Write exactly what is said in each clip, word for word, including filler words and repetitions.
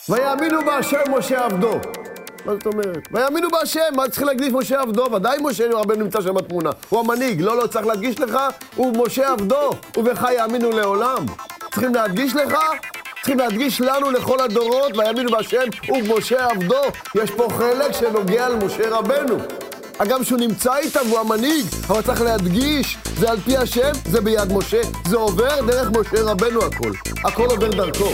ויאמינו בהשם משה עבדו. מה זאת אומרת? ויאמינו בהשם, מה צריך להקדיש משה עבדו? ודאי משה רבנו נמצא שם בתמונה. הוא המנהיג, לא, לא צריך להדגיש לך, הוא משה עבדו, ובך יאמינו לעולם. צריכים להדגיש לך, צריכים להדגיש לנו לכל הדורות, ויאמינו בהשם ובמשה עבדו. יש פה חלק שנוגע על משה רבנו. אגם שהוא נמצא איתם, הוא המנהיג, אבל צריך להדגיש, זה על פי השם, זה ביד משה, זה עובר דרך משה רבנו הכל. הכל עובר דרכו.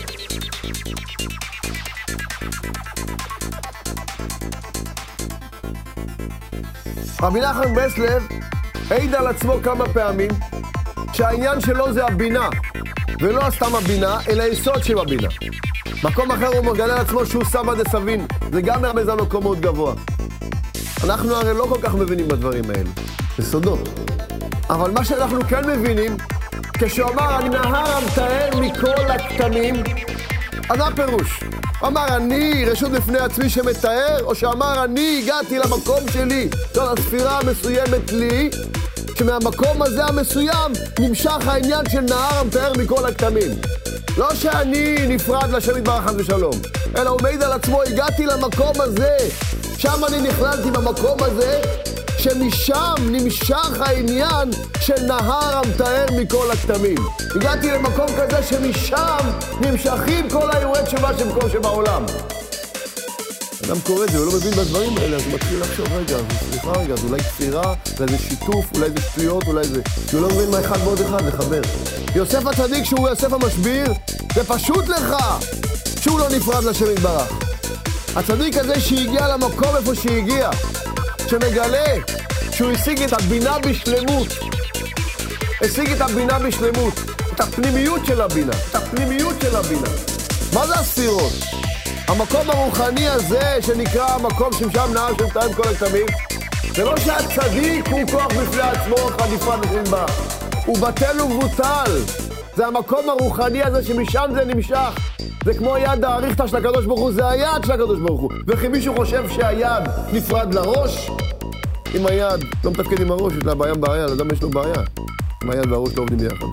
רבי נחמן ברסלב העיד על עצמו כמה פעמים שהעניין שלו זה הבינה, ולא סתם הבינה, אלא היסוד של הבינה. מקום אחר הוא מגלה על עצמו שהוא סבא דה סבין, זה גם מרמז על מקום מאוד גבוה. אנחנו הרי לא כל כך מבינים בדברים האלה, זה סודות. אבל מה שאנחנו כן מבינים, כשהוא אמר, אני נהר המתאר מכל הכתמים, אז מה הפירוש? הוא אמר, אני רשות בפני עצמי שמתאר, או שאמר, אני הגעתי למקום שלי, זאת הספירה המסוימת לי, שמהמקום הזה המסוים נמשך העניין של נהר המתאר מכל הכתמים. לא שאני נפרד לשם יתברך חס ושלום, אלא הוא מעיד על עצמו, הגעתי למקום הזה, שם אני נכללתי במקום הזה, שמשם נמשך העניין של נהר המתאר מכל הכתמים. הגעתי למקום כזה שמשם נמשכים כל האירועי תשובה שבכל שבעולם. אדם קורא את זה, הוא לא מבין בדברים האלה, אז הוא מתחיל לחשוב, רגע, סליחה רגע, אז אולי כפירה, אולי זה שיתוף, אולי זה שטויות, אולי זה... הוא לא מבין מה אחד ועוד אחד, לחבר. יוסף הצדיק, שהוא יוסף המשביר, זה פשוט לך שהוא לא נפרד לשם יתברך. הצדיק הזה שהגיע למקום איפה שהגיע, שמגלה שהוא השיג את הבינה בשלמות, השיג את הבינה בשלמות, את הפנימיות של הבינה, את הפנימיות של הבינה. מה זה הספירות? המקום הרוחני הזה שנקרא המקום שמשם נהר שמתאם כל הכתמים, זה לא שהצדיק הוא כוח בפני עצמו, אחד נפרד לשם יתברך. הוא בטל ובוטל. זה המקום הרוחני הזה שמשם זה נמשך. זה כמו יד האריכתא של הקדוש ברוך הוא, זה היד של הקדוש ברוך הוא. וכי מישהו חושב שהיד נפרד לראש, אם היד לא מתפקד עם הראש, יש לה בעיה בעיה, לאדם יש לו בעיה. אם היד והראש לא עובדים ביחד.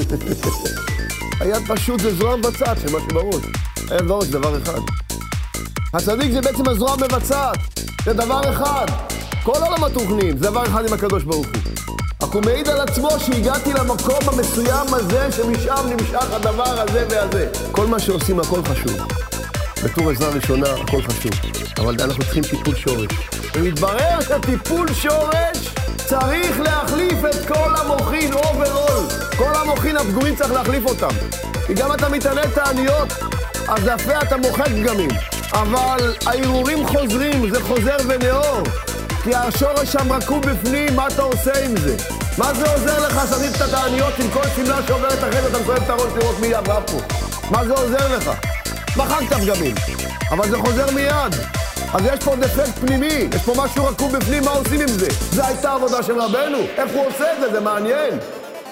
היד פשוט זה זרוע מבצעת של מה שבראש. היד והראש זה דבר אחד. הצדיק זה בעצם הזרוע מבצעת, זה דבר אחד. כל עולם התוכנים, זה דבר אחד עם הקדוש ברוך הוא. רק הוא מעיד על עצמו שהגעתי למקום המסוים הזה, שמשם נמשך הדבר הזה והזה. כל מה שעושים הכל חשוב. בתור עזרה ראשונה הכל חשוב. אבל אנחנו צריכים טיפול שורש. ומתברר שטיפול שורש צריך להחליף את כל המוחין, אוברול. כל המוחין הפגומים צריך להחליף אותם. כי גם אתה מתענה את העניות, אז יפה אתה מוחק פגמים. אבל הערעורים חוזרים, זה חוזר ונאור. כי השורש שם רקוב בפנים, מה אתה עושה עם זה? מה זה עוזר לך שמים את העניות עם כל סמלה שעוברת אחרת, אתה מסובב את הראש לראות מי עברה פה? מה זה עוזר לך? מחקת פגמים, אבל זה חוזר מיד. אז יש פה דפקט פנימי, יש פה משהו רקוב בפנים, מה עושים עם זה? זה הייתה עבודה של רבנו, איך הוא עושה את זה? זה מעניין.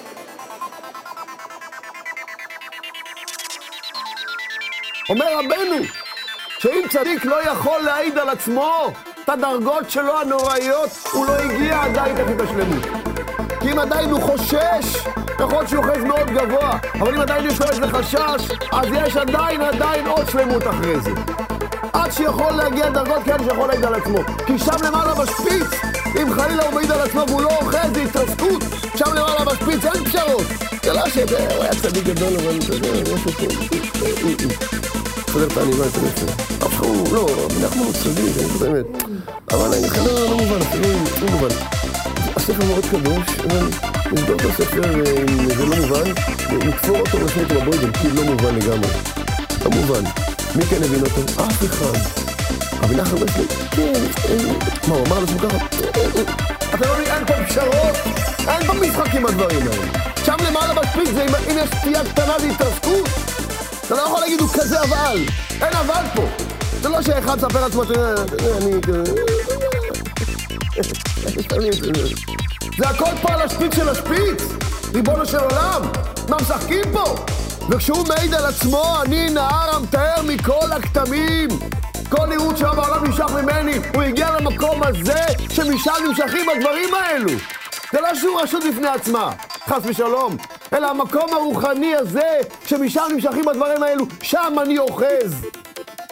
אומר רבנו, שאם צדיק לא יכול להעיד על עצמו את הדרגות שלו הנוראיות, הוא לא הגיע עדיין את השלמות. כי אם עדיין הוא חושש, יכול שהוא חש מאוד גבוה, אבל אם עדיין יש לו איזה חשש, אז יש עדיין עדיין עוד שלמות אחרי זה. עד שיכול להגיע דרגות כאלה שיכול להעיד על עצמו. כי שם למעלה בשפיץ, אם חלילה הוא מעיד על עצמו והוא לא אוכל, זה התרסקות. שם למעלה בשפיץ, אין פשרות. זה לא שזה, הוא היה צדיק גדול, אבל זה משהו פה. חדר את העניבה, את הנפש. אף אחד הוא, לא, אנחנו צדיק, זה באמת. אבל אני חדר לא מובן, לא מובן. הספר מאוד קדוש, אבל נסגור את הספר אם זה לא מובן, נתפור אותו ונשמע אותו בבוידם, כי לא מובן לגמרי. לא מובן. מי כן הבין אותו? אף אחד. רבי נחמן ברסלב, כן, מה, הוא אמר לעצמו ככה? אתה לא מבין, אין פה פשרות, אין פה משחקים הדברים האלה. שם למעלה בשפיץ, אם יש סטייה קטנה זה התרסקות, אתה לא יכול להגיד, הוא כזה אבל. אין אבל פה. זה לא שאחד ספר לעצמו, אני... זה הכל פה על השפיץ של השפיץ, ריבונו של עולם, מה משחקים פה? וכשהוא מעיד על עצמו, אני נהר המתאר מכל הכתמים, כל נראות שם בעולם נמשך ממני, הוא הגיע למקום הזה שמשם נמשכים הדברים האלו. זה לא שהוא רשות לפני עצמה, חס ושלום, אלא המקום הרוחני הזה שמשם נמשכים הדברים האלו, שם אני אוחז.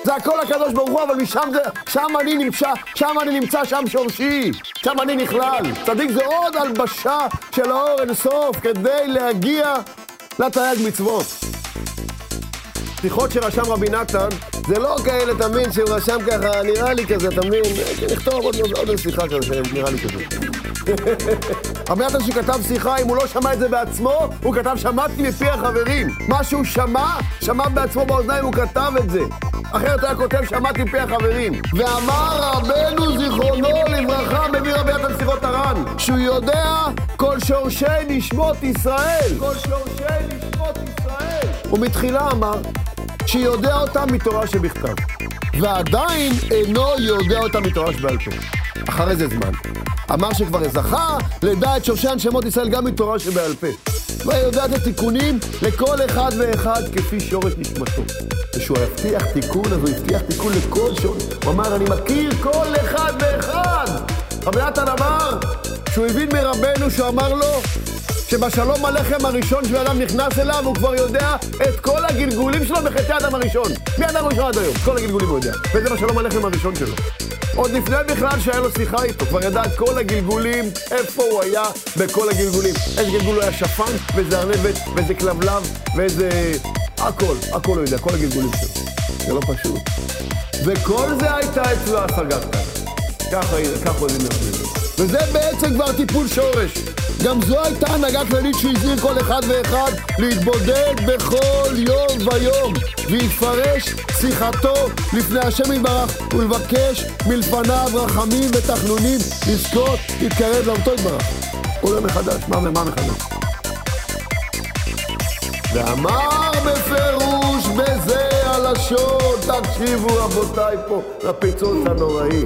זה הכל הקדוש ברוך הוא, אבל משם זה, שם אני נמצא, שם אני נמצא, שם שורשי, שם אני נכלל. צדיק זה עוד הלבשה של האור אינסוף כדי להגיע לתרי"ג מצוות. שיחות שרשם רבי נתן, זה לא כאלה תמיד שהוא רשם ככה, נראה לי כזה, תמיד, נכתוב עוד, עוד שיחה כזה, נראה לי כזה. רבי נתן שכתב שיחה, אם הוא לא שמע את זה בעצמו, הוא כתב שמעתי מפי החברים. מה שהוא שמע, שמע בעצמו באוזניים, הוא כתב את זה. אחרת הוא היה כותב שמעתי מפי החברים. ואמר רבנו זיכרונו לברכה, מביא רבי נתן שיחות הר"ן, שהוא יודע כל שורשי נשמות ישראל. כל שורשי נשמות ישראל. ומתחילה אמר, שיודע אותם מתורה שבכתב, ועדיין אינו יודע אותם מתורה שבעל פה. אחרי זה זמן, אמר שכבר זכה לדע את שורשי הנשמות ישראל גם מתורה שבעל פה. ויודע את התיקונים לכל אחד ואחד כפי שורש נשמתו. ושהוא הבטיח תיקון, אז הוא הבטיח תיקון לכל שורש. הוא אמר, אני מכיר כל אחד ואחד. רבי נתן אמר, שהוא הבין מרבנו, שהוא אמר לו, שבשלום הלחם הראשון שאדם נכנס אליו, הוא כבר יודע את כל הגלגולים שלו בחטאי האדם הראשון. מאדם הראשון עד היום, כל הגלגולים הוא יודע. וזה בשלום הלחם הראשון שלו. עוד לפני בכלל שהיה לו שיחה איתו, כבר ידע את כל הגלגולים, איפה הוא היה בכל הגלגולים. איזה גלגול הוא היה שפן, ואיזה ארנבת, ואיזה כלבלב, ואיזה... הכל, הכל הוא יודע, כל הגלגולים שלו. זה לא פשוט. וכל זה הייתה אצלו השגת כאן. ככה, ככה הוא נראה. וזה בעצם כבר טיפול שורש. גם זו הייתה הנהגה כללית שהזהיר כל אחד ואחד להתבודד בכל יום ויום ויפרש שיחתו לפני השם יתברך ולבקש מלפניו רחמים ותחנונים לזכות להתקרב לאותו יתברך. עולה מחדש, מה ומה מחדש? ואמר בפירוש בזה הלשון, תקשיבו רבותיי פה לפיצוץ הנוראי.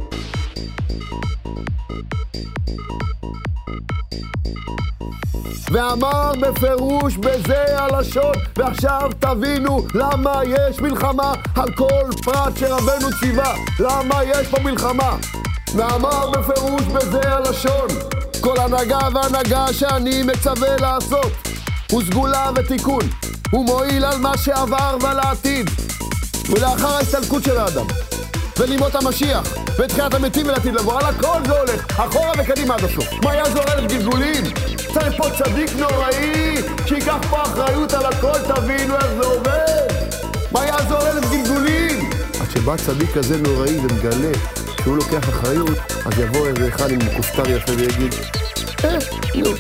ואמר בפירוש בזה הלשון, ועכשיו תבינו למה יש מלחמה על כל פרט שרבנו ציווה. למה יש פה מלחמה? ואמר בפירוש בזה הלשון, כל הנהגה והנהגה שאני מצווה לעשות הוא סגולה ותיקון, הוא מועיל על מה שעבר ועל העתיד ולאחר ההסתלקות של האדם ולימות המשיח ותחיית המתים ולעתיד לבוא. על הכל זה הולך אחורה וקדימה עד הסוף. מה יעזור אלף גלגולים? צריך פה צדיק נוראי שיקח פה אחריות על הכל, תבינו איך זה עובד. מה יעזור אלף גלגולים? עד שבא צדיק כזה נוראי ומגלה שהוא לוקח אחריות, אז יבוא איזה אחד עם כופתר יפה ויגיד אה, נו,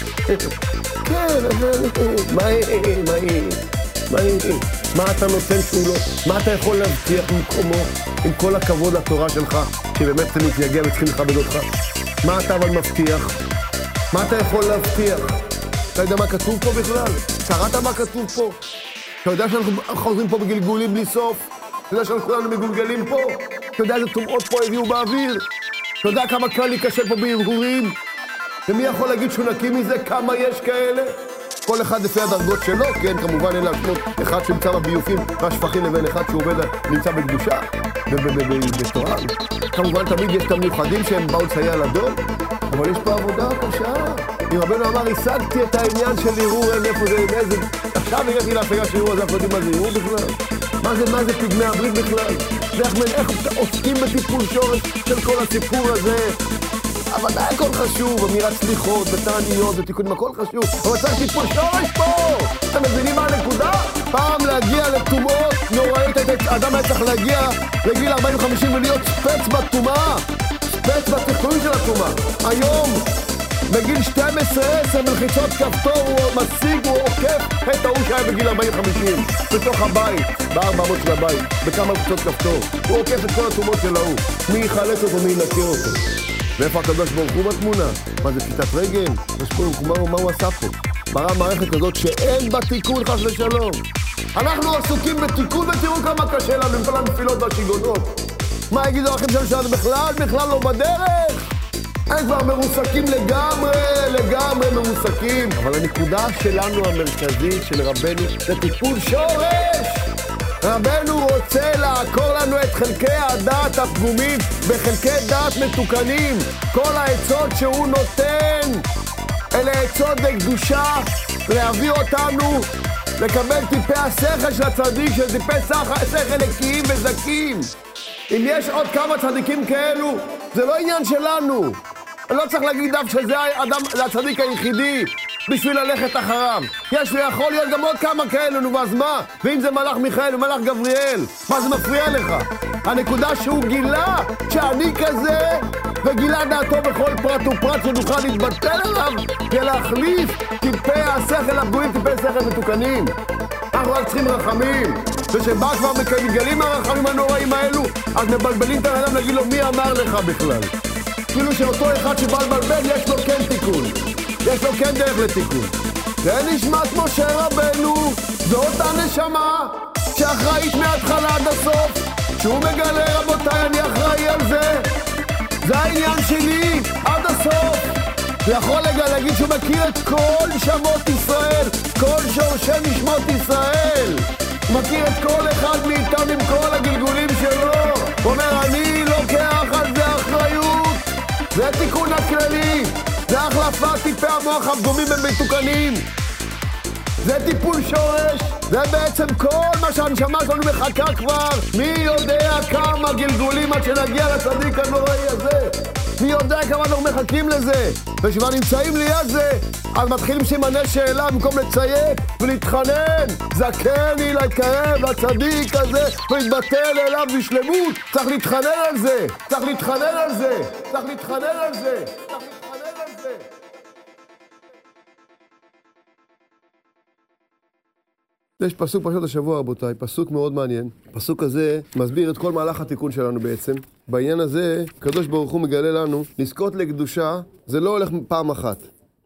כן, אבל מה מה מה מה אתה נותן שהוא לא? מה אתה יכול להבטיח במקומו עם כל הכבוד לתורה שלך שבאמת אתה מתייגע וצריכים לכבד אותך? מה אתה אבל מבטיח? מה אתה יכול להבטיח? אתה יודע מה כתוב פה בכלל? קראת מה כתוב פה? אתה יודע שאנחנו חוזרים פה בגלגולים בלי סוף? אתה יודע שאנחנו כולנו מגולגלים פה? אתה יודע איזה טומאות פה הביאו באוויר? אתה יודע כמה קל להיכשל פה בהרהורים? ומי יכול להגיד שהוא נקי מזה? כמה יש כאלה? כל אחד לפי הדרגות שלו, כן, כמובן אין להשמות אחד שנמצא בביופים והשפכים לבין אחד שהוא עובד, נמצא בקדושה ובתורה. כמובן תמיד יש את המיוחדים שהם באו לסייע לדור, אבל יש פה עבודה קשה. אם רבנו אמר, השגתי את העניין של ערעור, אין איפה זה, איזה... עכשיו הגעתי להשגה של ערעור, אז אנחנו יודעים מה זה ערעור בכלל? מה זה, מה זה פגמי הברית בכלל? ואיך איך עוסקים בטיפול שורש של כל הסיפור הזה? אבל זה הכל חשוב, אמירת סליחות ותעניות ותיקונים, הכל חשוב. אבל צריך טיפול שורש פה! אתם מבינים מה הנקודה? פעם להגיע לטומאות נוראית, אדם היה צריך להגיע לגיל ארבעים וחמישים ולהיות ספץ בתומה, ספץ בתחתונים של התומה. היום, בגיל שתים עשרה עשר מלחיצות כפתור, הוא משיג, הוא עוקף את ההוא שהיה בגיל ארבעים וחמישים, בתוך הבית, בארבע אמות של הבית, בכמה מלחיצות כפתור. הוא עוקף את כל התומות של ההוא, מי יחלץ אותו, מי ינקר אותו. ואיפה הקדוש ברוך הוא בתמונה? מה זה פשיטת רגל? מה, מה הוא עשה פה? ברא מערכת כזאת שאין בה תיקון חס ושלום. אנחנו עסוקים בתיקון ותראו כמה קשה לנו עם כל הנפילות והשיגונות. מה יגידו לכם שם בכלל? בכלל לא בדרך? הם כבר מרוסקים לגמרי, לגמרי מרוסקים. אבל הנקודה שלנו המרכזית של רבנו זה טיפול שורש. רבנו רוצה לעקור לנו את חלקי הדעת הפגומים בחלקי דעת מתוקנים. כל העצות שהוא נותן אלה עצות בקדושה להביא אותנו לקבל טיפי השכל של הצדיק, של טיפי שכל נקיים וזקים. אם יש עוד כמה צדיקים כאלו, זה לא עניין שלנו. אני לא צריך להגיד דף שזה האדם, הצדיק היחידי בשביל ללכת אחריו. יש לי יכול להיות גם עוד כמה כאלו, נו, אז מה? ואם זה מלאך מיכאל ומלאך גבריאל, מה זה מפריע לך? הנקודה שהוא גילה שאני כזה, וגילה דעתו בכל פרט ופרט שנוכל להתבטל עליו ולהחליף טיפי השכל הפגועים, טיפי שכל מתוקנים. אנחנו רק צריכים רחמים, ושבא כבר מתגלים הרחמים הנוראים האלו, אז מבלבלים את האדם להגיד לו מי אמר לך בכלל. כאילו שאותו אחד שבא לבלבל יש לו כן תיקון, יש לו כן דרך לתיקון. זה נשמת משה רבנו, זאת הנשמה שאחראית מההתחלה עד הסוף, שהוא מגלה רבותיי אני אחראי על זה, זה העניין שלי עד הסוף. ויכול להגיד שהוא מכיר את כל שמות ישראל, כל שורשי נשמות ישראל, מכיר את כל אחד מאיתם עם כל הגלגולים שלו. הוא אומר אני לוקח על זה אחריות, זה תיקון הכללי, זה החלפת טיפי המוח הפגומים במתוקנים, זה טיפול שורש, זה בעצם כל מה שהנשמה שלנו מחכה כבר מי יודע כמה גלגולים עד שנגיע לצדיק הנוראי הזה, מי יודע כמה אנחנו מחכים לזה, וכשכבר נמצאים ליד זה אז מתחילים סימני שאלה במקום לציית ולהתחנן, זכני להתקרב לצדיק הזה ולהתבטל אליו בשלמות. צריך להתחנן על זה, צריך להתחנן על זה, צריך להתחנן על זה, צריך להתחנן על זה. יש פסוק פשוט השבוע רבותיי, פסוק מאוד מעניין. פסוק הזה מסביר את כל מהלך התיקון שלנו בעצם. בעניין הזה, הקדוש ברוך הוא מגלה לנו, לזכות לקדושה זה לא הולך פעם אחת.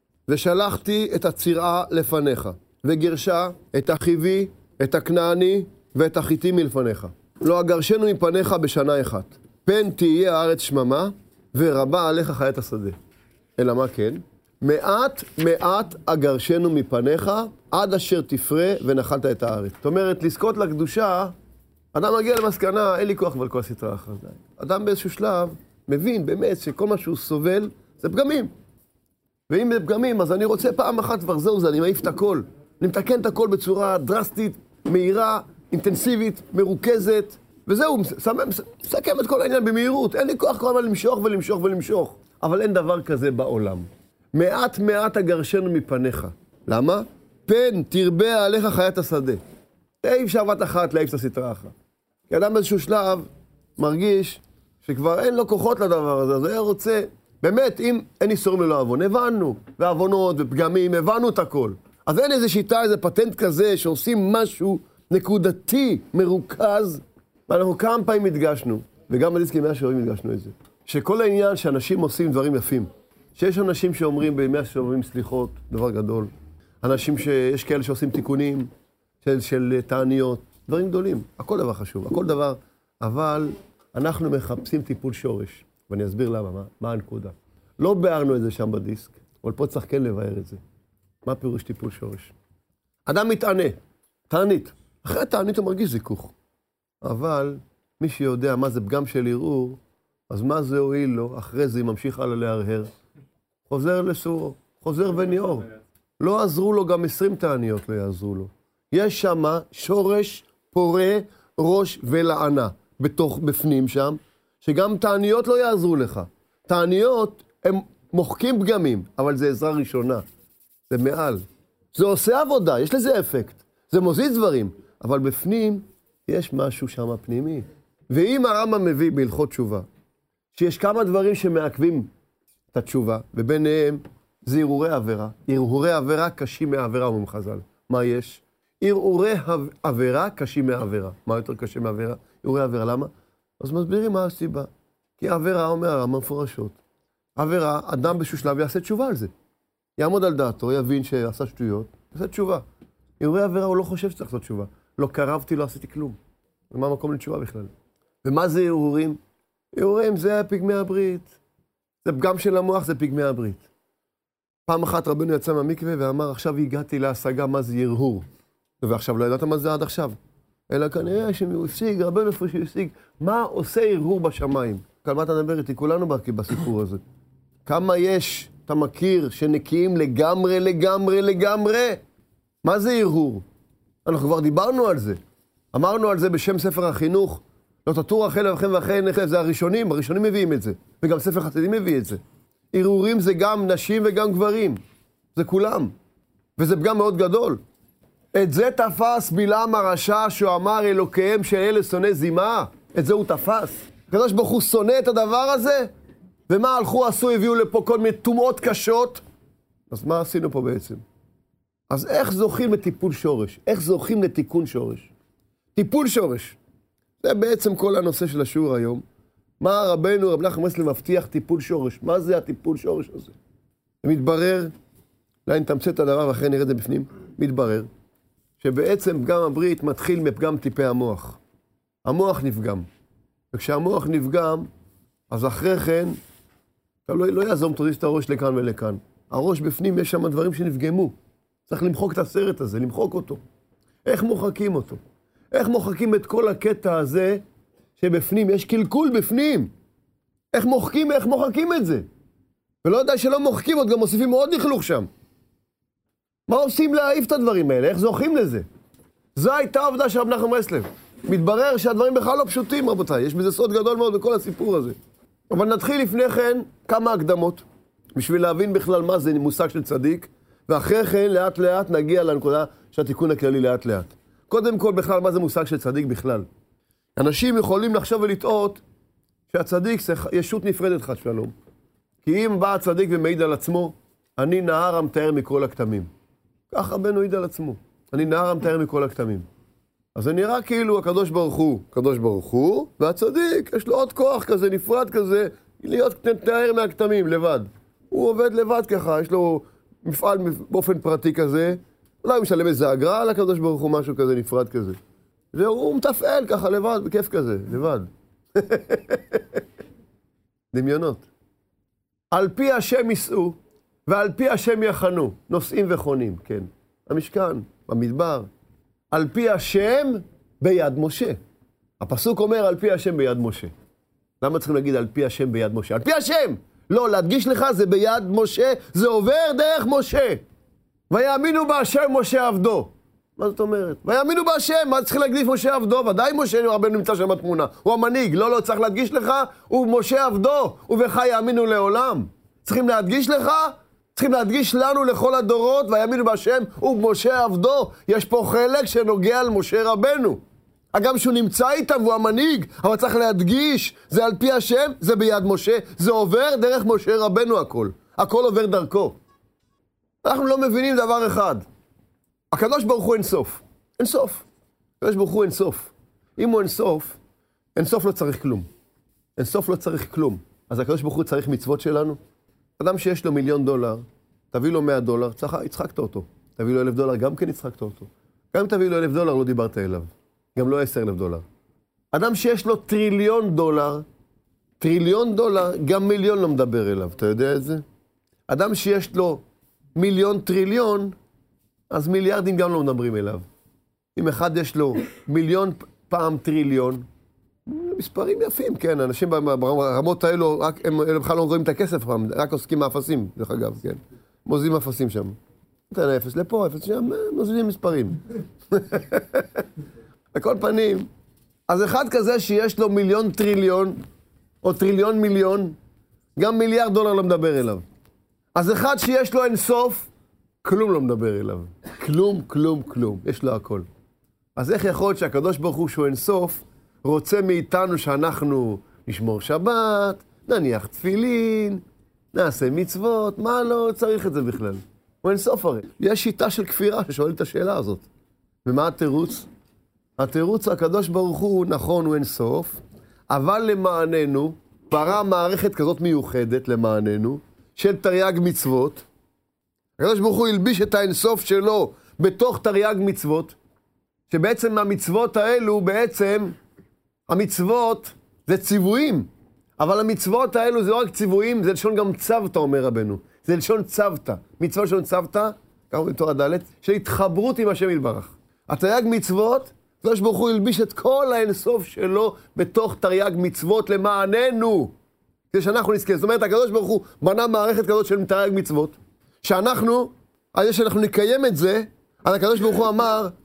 ושלחתי את הצירעה לפניך, וגרשה את החיבי, את הכנעני ואת החיתי מלפניך. לא אגרשנו מפניך בשנה אחת. פן תהיה הארץ שממה, ורבה עליך חיית השדה. אלא מה כן? מעט מעט אגרשנו מפניך, עד אשר תפרה ונחלת את הארץ. זאת אומרת, לזכות לקדושה, אדם מגיע למסקנה, אין לי כוח אבל כל הסתרה אחת. אדם באיזשהו שלב מבין באמת שכל מה שהוא סובל זה פגמים. ואם זה פגמים, אז אני רוצה פעם אחת כבר זהו זה, אני מעיף את הכל. אני מתקן את הכל בצורה דרסטית, מהירה, אינטנסיבית, מרוכזת, וזהו, מסכם את כל העניין במהירות. אין לי כוח כל הזמן למשוך ולמשוך ולמשוך. אבל אין דבר כזה בעולם. מעט מעט אגרשנו מפניך. למה? פן תרבה עליך חיית השדה. אי אפשר בת אחת להעיף את הסתרה אחת. כי אדם באיזשהו שלב מרגיש שכבר אין לו כוחות לדבר הזה, אז הוא היה רוצה, באמת, אם אין איסורים ללא עוון, הבנו, ועוונות ופגמים, הבנו את הכל. אז אין איזו שיטה, איזה פטנט כזה, שעושים משהו נקודתי, מרוכז, ואנחנו כמה פעמים הדגשנו, וגם בדיסקים מאה שעורים הדגשנו את זה, שכל העניין שאנשים עושים דברים יפים, שיש אנשים שאומרים בימי שאומרים סליחות, דבר גדול, אנשים שיש כאלה שעושים תיקונים של, של תעניות, דברים גדולים, הכל דבר חשוב, הכל דבר, אבל אנחנו מחפשים טיפול שורש, ואני אסביר למה, מה, מה הנקודה. לא בארנו את זה שם בדיסק, אבל פה צריך כן לבאר את זה. מה פירוש טיפול שורש? אדם מתענה, תענית, אחרי תענית הוא מרגיש זיכוך, אבל מי שיודע מה זה פגם של ערעור, אז מה זה הועיל לו, אחרי זה ממשיך הלאה להרהר, חוזר לסורו, חוזר וניעור. לא עזרו לו, גם עשרים תעניות לא יעזרו לו. יש שם שורש, פורה, ראש ולענה, בתוך, בפנים שם, שגם תעניות לא יעזרו לך. תעניות הם מוחקים פגמים, אבל זה עזרה ראשונה. זה מעל. זה עושה עבודה, יש לזה אפקט. זה מוזיז דברים, אבל בפנים יש משהו שם פנימי. ואם הרמב"ם מביא בהלכות תשובה, שיש כמה דברים שמעכבים את התשובה, וביניהם זה הרהורי עבירה. הרהורי עבירה קשים מהעבירה, אומרים חז"ל. מה יש? הרהורי עבירה קשים מהעבירה. מה יותר קשה מהעבירה? הרהורי עבירה, למה? אז מסבירים מה הסיבה. כי עבירה, אומר הרמב"ם מפורשות. עבירה, אדם בשביל שלב יעשה תשובה על זה. יעמוד על דעתו, יבין שעשה שטויות, יעשה תשובה. הרהורי עבירה, הוא לא חושב שצריך לעשות תשובה. לא קרבתי, לא עשיתי כלום. ומה המקום לתשובה בכלל? ומה זה הרהורים? הרהורים זה פגמי הברית. זה פגם של המוח, זה פגמי הברית. פעם אחת רבנו יצא מהמקווה ואמר, עכשיו הגעתי להשגה מה זה הרהור. ועכשיו לא ידעת מה זה עד עכשיו. אלא כנראה שהוא השיג, רבנו איפה שהוא השיג, מה עושה הרהור בשמיים? על מה אתה מדבר איתי? כולנו בסיפור הזה. כמה יש, אתה מכיר, שנקיים לגמרי, לגמרי, לגמרי? מה זה הרהור? אנחנו כבר דיברנו על זה. אמרנו על זה בשם ספר החינוך. לא תטור רחל אביכם ואחי נכם, זה הראשונים, הראשונים מביאים את זה. וגם ספר חסידים מביא את זה. ערעורים זה גם נשים וגם גברים. זה כולם. וזה פגם מאוד גדול. את זה תפס בלעם הרשע, שהוא אמר אלוקיהם של אלה שונא זימה. את זה הוא תפס. הקדוש ברוך הוא שונא את הדבר הזה? ומה הלכו, עשו, הביאו לפה כל מיני טומאות קשות? אז מה עשינו פה בעצם? אז איך זוכים לטיפול שורש? איך זוכים לתיקון שורש? טיפול שורש. זה בעצם כל הנושא של השיעור היום. מה רבנו, רב נחמן מסלב, מבטיח טיפול שורש? מה זה הטיפול שורש הזה? ומתברר, אולי נתמצת את הדבר ואחרי נראה את זה בפנים, מתברר שבעצם פגם הברית מתחיל מפגם טיפי המוח. המוח נפגם. וכשהמוח נפגם, אז אחרי כן, אתה לא, לא יעזום תוזיז את הראש לכאן ולכאן. הראש בפנים יש שם דברים שנפגמו. צריך למחוק את הסרט הזה, למחוק אותו. איך מוחקים אותו? איך מוחקים את כל הקטע הזה שבפנים? יש קלקול בפנים. איך מוחקים, איך מוחקים את זה? ולא יודע שלא מוחקים, עוד גם מוסיפים עוד לכלוך שם. מה עושים להעיף את הדברים האלה? איך זוכים לזה? זו הייתה העובדה של רב נחמן מסלב. מתברר שהדברים בכלל לא פשוטים, רבותיי. יש בזה סוד גדול מאוד בכל הסיפור הזה. אבל נתחיל לפני כן כמה הקדמות, בשביל להבין בכלל מה זה מושג של צדיק, ואחרי כן לאט לאט נגיע לנקודה של התיקון הכללי לאט לאט. קודם כל בכלל מה זה מושג של צדיק בכלל. אנשים יכולים לחשוב ולטעות שהצדיק זה ישות נפרדת חס ושלום. כי אם בא הצדיק ומעיד על עצמו, אני נהר המתאר מכל הכתמים. כך רבנו העיד על עצמו. אני נהר המתאר מכל הכתמים. אז זה נראה כאילו הקדוש ברוך הוא, הקדוש ברוך הוא, והצדיק, יש לו עוד כוח כזה, נפרד כזה, להיות נתאר מהכתמים, לבד. הוא עובד לבד ככה, יש לו מפעל באופן פרטי כזה, אולי הוא משלם איזה אגרה על הקדוש ברוך הוא, משהו כזה נפרד כזה. והוא מתפעל ככה לבד, בכיף כזה, לבד. דמיונות. על פי השם ייסעו, ועל פי השם יחנו, נוסעים וחונים, כן. המשכן, במדבר. על פי השם ביד משה. הפסוק אומר על פי השם ביד משה. למה צריכים להגיד על פי השם ביד משה? על פי השם! לא, להדגיש לך זה ביד משה, זה עובר דרך משה. ויאמינו בהשם משה עבדו. מה זאת אומרת? ויאמינו בהשם, מה צריך להקדיש משה עבדו? ודאי משה רבנו נמצא שם בתמונה. הוא המנהיג, לא, לא, צריך להדגיש לך, הוא משה עבדו, ובך יאמינו לעולם. צריכים להדגיש לך, צריכים להדגיש לנו לכל הדורות, ויאמינו בהשם, ומשה עבדו. יש פה חלק שנוגע על משה רבנו. אגב שהוא נמצא איתם והוא המנהיג, אבל צריך להדגיש, זה על פי השם, זה ביד משה, זה עובר דרך משה רבנו הכל. הכל עובר דרכו. אנחנו לא מבינים דבר אחד. הקדוש ברוך הוא אין סוף. אין סוף. הקדוש ברוך הוא אין סוף. אם הוא אין סוף, אין סוף לא צריך כלום. אין סוף לא צריך כלום. אז הקדוש ברוך הוא צריך מצוות שלנו. אדם שיש לו מיליון דולר, תביא לו מאה דולר, צריך, הצחקת אותו. תביא לו אלף דולר, גם כן הצחקת אותו. גם אם תביא לו אלף דולר, לא דיברת אליו. גם לא עשר אלף דולר. אדם שיש לו טריליון דולר, טריליון דולר, גם מיליון לא מדבר אליו. אתה יודע את זה? אדם שיש לו מיליון טריליון, אז מיליארדים גם לא מדברים אליו. אם אחד יש לו מיליון פעם טריליון, מספרים יפים, כן, אנשים ברמות האלו, רק, הם, הם בכלל לא רואים את הכסף, רק עוסקים מאפסים, דרך אגב, כן. מוזילים מאפסים שם. נתן אפס לפה, אפס שם, מוזילים מספרים. בכל פנים, אז אחד כזה שיש לו מיליון טריליון, או טריליון מיליון, גם מיליארד דולר לא מדבר אליו. אז אחד שיש לו אין סוף, כלום לא מדבר אליו. כלום, כלום, כלום. יש לו הכל. אז איך יכול להיות שהקדוש ברוך הוא שהוא אין סוף, רוצה מאיתנו שאנחנו נשמור שבת, נניח תפילין, נעשה מצוות, מה לא צריך את זה בכלל? הוא אין סוף הרי. יש שיטה של כפירה ששואלת את השאלה הזאת. ומה התירוץ? התירוץ הקדוש ברוך הוא, נכון, הוא אין סוף, אבל למעננו, ברא מערכת כזאת מיוחדת למעננו, של תרי"ג מצוות. הקדוש ברוך הוא ילביש את האינסוף שלו בתוך תרי"ג מצוות, שבעצם המצוות האלו, בעצם, המצוות זה ציוויים, אבל המצוות האלו זה לא רק ציוויים, זה לשון גם צוותא, אומר רבנו. זה לשון צוותא. מצווה לשון צוותא, ככה בתורה ד', של התחברות עם השם יתברך. התרי"ג מצוות, הקדוש ברוך הוא ילביש את כל האינסוף שלו בתוך תרי"ג מצוות למעננו. כדי שאנחנו נזכה. זאת אומרת, הקדוש ברוך הוא בנה מערכת כזאת של תרי"ג מצוות, שאנחנו, על זה שאנחנו נקיים את זה, אז הקדוש ברוך הוא אמר,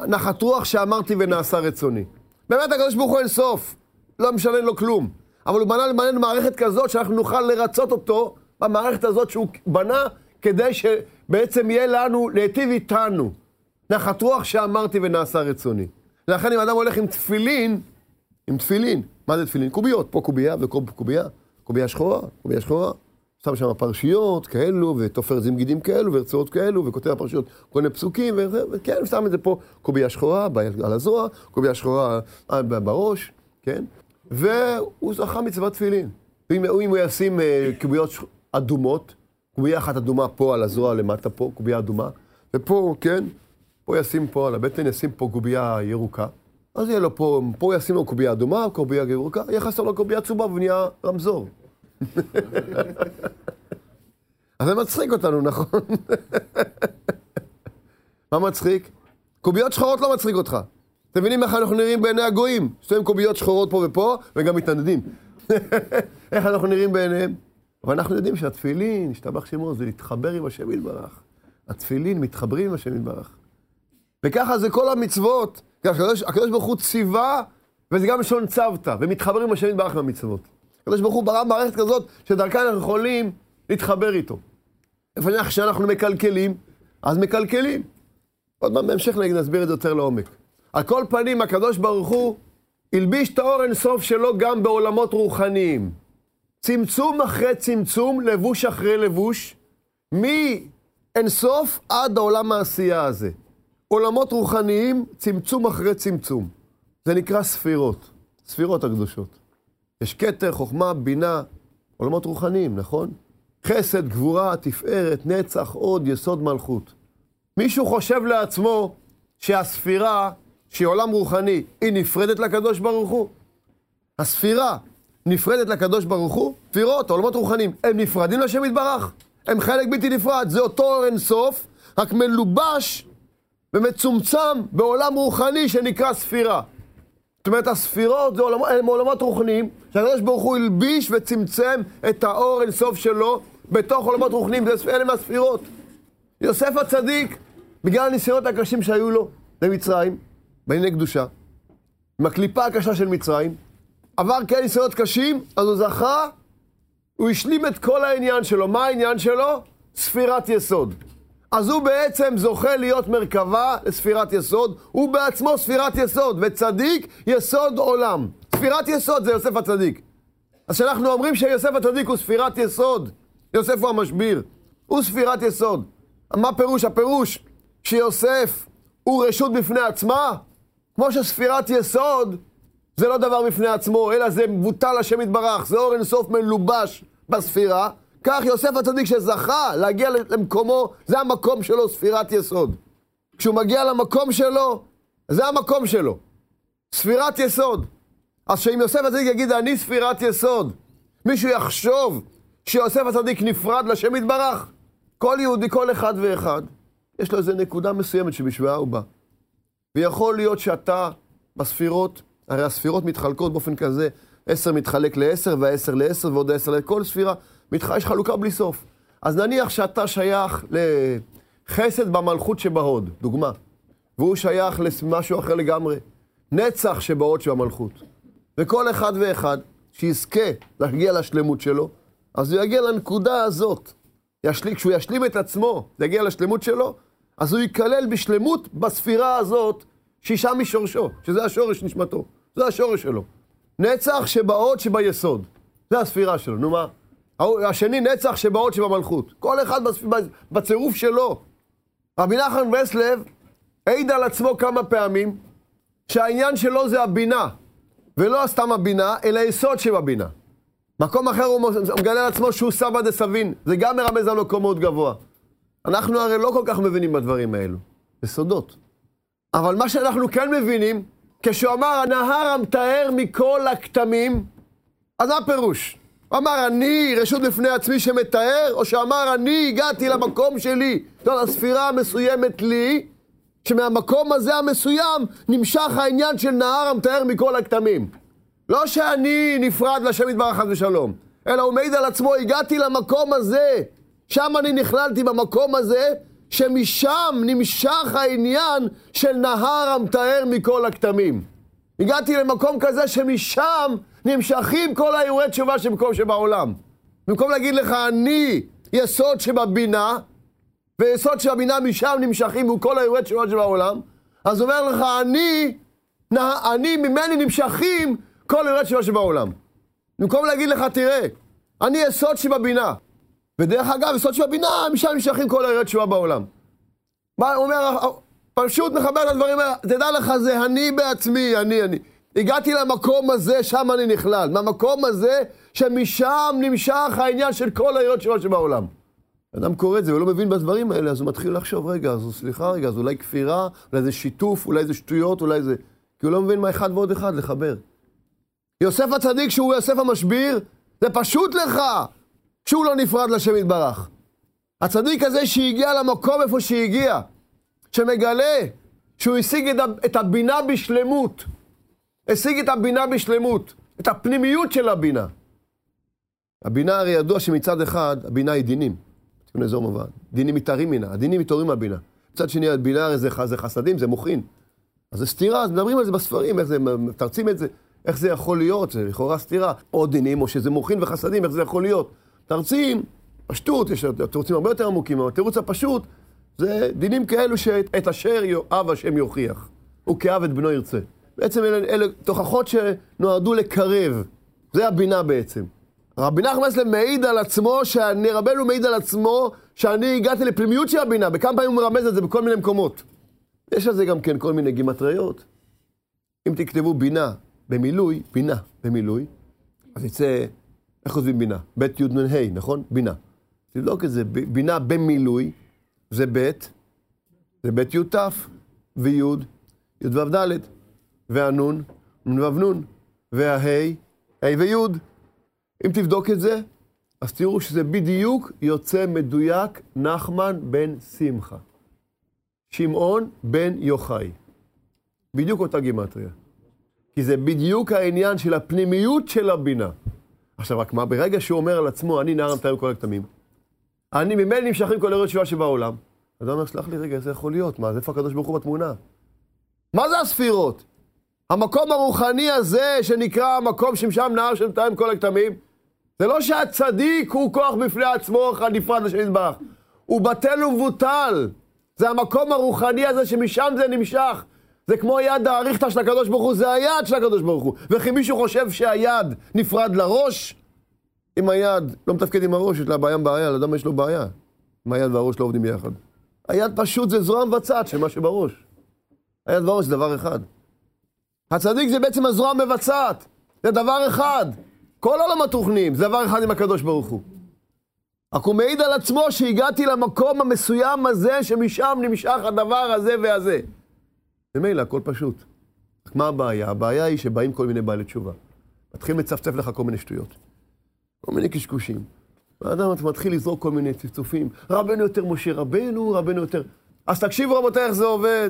נחת רוח שאמרתי ונעשה רצוני. באמת הקדוש ברוך הוא אין סוף, לא משנה לו כלום. אבל הוא בנה למען מערכת כזאת שאנחנו נוכל לרצות אותו במערכת הזאת שהוא בנה, כדי שבעצם יהיה לנו, להיטיב איתנו. נחת רוח שאמרתי ונעשה רצוני. לכן אם אדם הולך עם תפילין, עם תפילין, מה זה תפילין? קוביות, פה קובייה ופה קובייה, קובייה שחורה, קובייה שחורה. שם שם פרשיות כאלו, ותופר זמגידים כאלו, ורצועות כאלו, וכותב הפרשיות כל מיני פסוקים, וכן, שם את זה פה, קובייה שחורה על הזרוע, קובייה שחורה בראש, כן? והוא זכה מצוות תפילין. ואם הוא ישים קוביות אדומות, קובייה אחת אדומה פה על הזרוע למטה פה, קובייה אדומה, ופה, כן, פה ישים פה על הבטן, ישים פה קובייה ירוקה, אז יהיה לו פה, פה ישים לו קובייה אדומה, קובייה ירוקה, יחס לו קובייה צהובה ונהיה רמזור. אז זה מצחיק אותנו, נכון? מה מצחיק? קוביות שחורות לא מצחיק אותך. אתם מבינים איך אנחנו נראים בעיני הגויים? שתיים קוביות שחורות פה ופה, וגם מתנדדים. איך אנחנו נראים בעיניהם? אבל אנחנו יודעים שהתפילין, השתבח שמו, זה להתחבר עם השם יתברך. התפילין מתחברים עם השם יתברך. וככה זה כל המצוות. הקדוש, הקדוש ברוך הוא ציווה, וזה גם לשון צוותא, ומתחברים עם השם יתברך במצוות. הקדוש ברוך הוא ברא מערכת כזאת, שדרכה אנחנו יכולים להתחבר איתו. לפעמים כשאנחנו מקלקלים, אז מקלקלים. עוד פעם, בהמשך נסביר את זה יותר לעומק. על כל פנים, הקדוש ברוך הוא הלביש את האור אינסוף שלו גם בעולמות רוחניים. צמצום אחרי צמצום, לבוש אחרי לבוש, מאינסוף עד העולם העשייה הזה. עולמות רוחניים, צמצום אחרי צמצום. זה נקרא ספירות, ספירות הקדושות. יש כתר, חוכמה, בינה, עולמות רוחניים, נכון? חסד, גבורה, תפארת, נצח, עוד, יסוד מלכות. מישהו חושב לעצמו שהספירה, שהיא עולם רוחני, היא נפרדת לקדוש ברוך הוא? הספירה נפרדת לקדוש ברוך הוא? ספירות, עולמות רוחניים, הם נפרדים לשם יתברך? הם חלק בלתי נפרד, זה אותו אינסוף, רק מלובש ומצומצם בעולם רוחני שנקרא ספירה. זאת אומרת, הספירות זה עולמות, הם עולמות רוחניים, שהקדוש ברוך הוא הלביש וצמצם את האור אינסוף שלו בתוך עולמות רוחניים, אלה מהספירות. יוסף הצדיק, בגלל הניסיונות הקשים שהיו לו במצרים, בענייני קדושה, עם הקליפה הקשה של מצרים, עבר כאלה ניסיונות קשים, אז הוא זכה, הוא השלים את כל העניין שלו. מה העניין שלו? ספירת יסוד. אז הוא בעצם זוכה להיות מרכבה לספירת יסוד, הוא בעצמו ספירת יסוד, וצדיק יסוד עולם. ספירת יסוד זה יוסף הצדיק. אז כשאנחנו אומרים שיוסף הצדיק הוא ספירת יסוד, יוסף הוא המשביר, הוא ספירת יסוד. מה פירוש? הפירוש שיוסף הוא רשות בפני עצמה, כמו שספירת יסוד זה לא דבר בפני עצמו, אלא זה מבוטל השם יתברך, זה אור אינסוף מלובש בספירה, כך יוסף הצדיק שזכה להגיע למקומו, זה המקום שלו, ספירת יסוד. כשהוא מגיע למקום שלו, זה המקום שלו, ספירת יסוד. אז שאם יוסף הצדיק יגיד, אני ספירת יסוד, מישהו יחשוב שיוסף הצדיק נפרד לשם יתברך, כל יהודי, כל אחד ואחד, יש לו איזו נקודה מסוימת שבשבילה הוא בא. ויכול להיות שאתה בספירות, הרי הספירות מתחלקות באופן כזה, עשר מתחלק לעשר, והעשר לעשר, ועוד העשר לכל ספירה, יש חלוקה בלי סוף. אז נניח שאתה שייך לחסד במלכות שבהוד, דוגמה, והוא שייך למשהו אחר לגמרי, נצח שבהוד שבמלכות. וכל אחד ואחד שיזכה להגיע לשלמות שלו, אז הוא יגיע לנקודה הזאת. ישלים, כשהוא ישלים את עצמו, להגיע לשלמות שלו, אז הוא ייכלל בשלמות בספירה הזאת, שהיא שם משורשו, שזה השורש נשמתו, זה השורש שלו. נצח שבהוד שביסוד, זה הספירה שלו, נו מה? השני נצח שבהוד שבמלכות, כל אחד בצירוף שלו. רבי נחמן ברסלב העיד על עצמו כמה פעמים, שהעניין שלו זה הבינה, ולא סתם הבינה, אלא יסוד שבבינה. מקום אחר הוא מגלה על עצמו שהוא סבא דה סבין, זה גם מרמז על מקום מאוד גבוה. אנחנו הרי לא כל כך מבינים בדברים האלו, בסודות. אבל מה שאנחנו כן מבינים, כשהוא אמר, הנהר המתאר מכל הכתמים, אז מה הפירוש? הוא אמר, אני רשות בפני עצמי שמתאר, או שאמר, אני הגעתי למקום שלי, זאת אומרת, הספירה המסוימת לי, שמהמקום הזה המסוים נמשך העניין של נהר המתאר מכל הכתמים. לא שאני נפרד לשם יתברך חס ושלום, אלא הוא מעיד על עצמו, הגעתי למקום הזה, שם אני נכללתי במקום הזה, שמשם נמשך העניין של נהר המתאר מכל הכתמים. הגעתי למקום כזה שמשם נמשכים כל האירועי תשובה שבמקום שבעולם. במקום להגיד לך, אני יסוד שבבינה, ויסוד שבבינה משם נמשכים וכל האירועי תשובה שבעולם, אז הוא אומר לך, אני, אני ממני נמשכים כל האירועי תשובה שבעולם. במקום להגיד לך, תראה, אני יסוד שבבינה, ודרך אגב, יסוד שבבינה, משם נמשכים כל האירועי תשובה בעולם. הוא אומר, פשוט מחבר את הדברים האלה, תדע לך, זה אני בעצמי, אני, אני. הגעתי למקום הזה, שם אני נכלל. מהמקום הזה, שמשם נמשך העניין של כל האירועי תשובה שבעולם. אדם קורא את זה, הוא לא מבין בדברים האלה, אז הוא מתחיל לחשוב, רגע, אז הוא סליחה, רגע, אז אולי כפירה, אולי זה שיתוף, אולי זה שטויות, אולי זה... כי הוא לא מבין מה אחד ועוד אחד לחבר. יוסף הצדיק, שהוא יוסף המשביר, זה פשוט לך, שהוא לא נפרד לשם יתברך. הצדיק הזה שהגיע למקום איפה שהגיע, שמגלה שהוא השיג את הבינה בשלמות, השיג את הבינה בשלמות, את הפנימיות של הבינה. הבינה הרי ידוע שמצד אחד, הבינה היא דינים. תקראו נזור מבד. דינים מתארים מינה, הדינים מתעוררים מהבינה. מצד שני, הבינה הרי זה, זה חסדים, זה מוחין. אז זה סתירה, אז מדברים על זה בספרים, איך זה, תרצים את זה, איך זה יכול להיות, זה לכאורה סתירה. או דינים, או שזה מוחין וחסדים, איך זה יכול להיות. תרצים, פשטות, יש תירוצים הרבה יותר עמוקים, אבל התירוץ הפשוט, זה דינים כאלו שאת אשר אב השם יוכיח, וכאב את בנו ירצה. בעצם אלה, אלה תוכחות שנועדו לקרב, זה הבינה בעצם. רבי נחמן מסלב מעיד על עצמו, שאני, רבנו מעיד על עצמו, שאני הגעתי לפנימיות של הבינה, בכמה פעמים הוא מרמז את זה בכל מיני מקומות. יש על זה גם כן כל מיני גימטריות. אם תכתבו בינה במילוי, בינה במילוי, אז יצא, איך חושבים בינה? בית י' נ' ה', נכון? בינה. תבדוק את זה, בינה במילוי, זה בית, זה בית י' ת' וי', י' ו' ד', והנון, נון ו' נון, וההי, ה' וי'. אם תבדוק את זה, אז תראו שזה בדיוק יוצא מדויק נחמן בן שמחה. שמעון בן יוחאי. בדיוק אותה גימטריה. כי זה בדיוק העניין של הפנימיות של הבינה. עכשיו רק מה, ברגע שהוא אומר על עצמו, אני נער המתאר כל הכתמים, אני ממני נמשכים כל האירועי תשובה שבעולם, אז הוא אומר, סלח לי רגע, זה יכול להיות, מה, זה איפה הקדוש ברוך הוא בתמונה? מה זה הספירות? המקום הרוחני הזה שנקרא המקום שמשם נער שמתאר כל הכתמים, זה לא שהצדיק הוא כוח בפני עצמו אחד נפרד לשם יתברך, הוא בטל ומבוטל. זה המקום הרוחני הזה שמשם זה נמשך. זה כמו יד האריכתא של הקדוש ברוך הוא, זה היד של הקדוש ברוך הוא. וכי מישהו חושב שהיד נפרד לראש, אם היד לא מתפקד עם הראש, יש לה בעיה עם בעיה, לאדם יש לו בעיה. אם היד והראש לא עובדים ביחד. היד פשוט זה זרוע מבצעת של מה שבראש. היד והראש זה דבר אחד. הצדיק זה בעצם הזרוע המבצעת. זה דבר אחד. כל עולם התוכנים, זה דבר אחד עם הקדוש ברוך הוא. רק הוא מעיד על עצמו שהגעתי למקום המסוים הזה, שמשם נמשך הדבר הזה והזה. במילא, הכל פשוט. רק מה הבעיה? הבעיה היא שבאים כל מיני בעלי תשובה. מתחילים לצפצף לך כל מיני שטויות. כל מיני קשקושים. האדם מתחיל לזרוק כל מיני צפצופים. רבנו יותר משה רבנו, רבנו יותר... אז תקשיבו רבותיי איך זה עובד.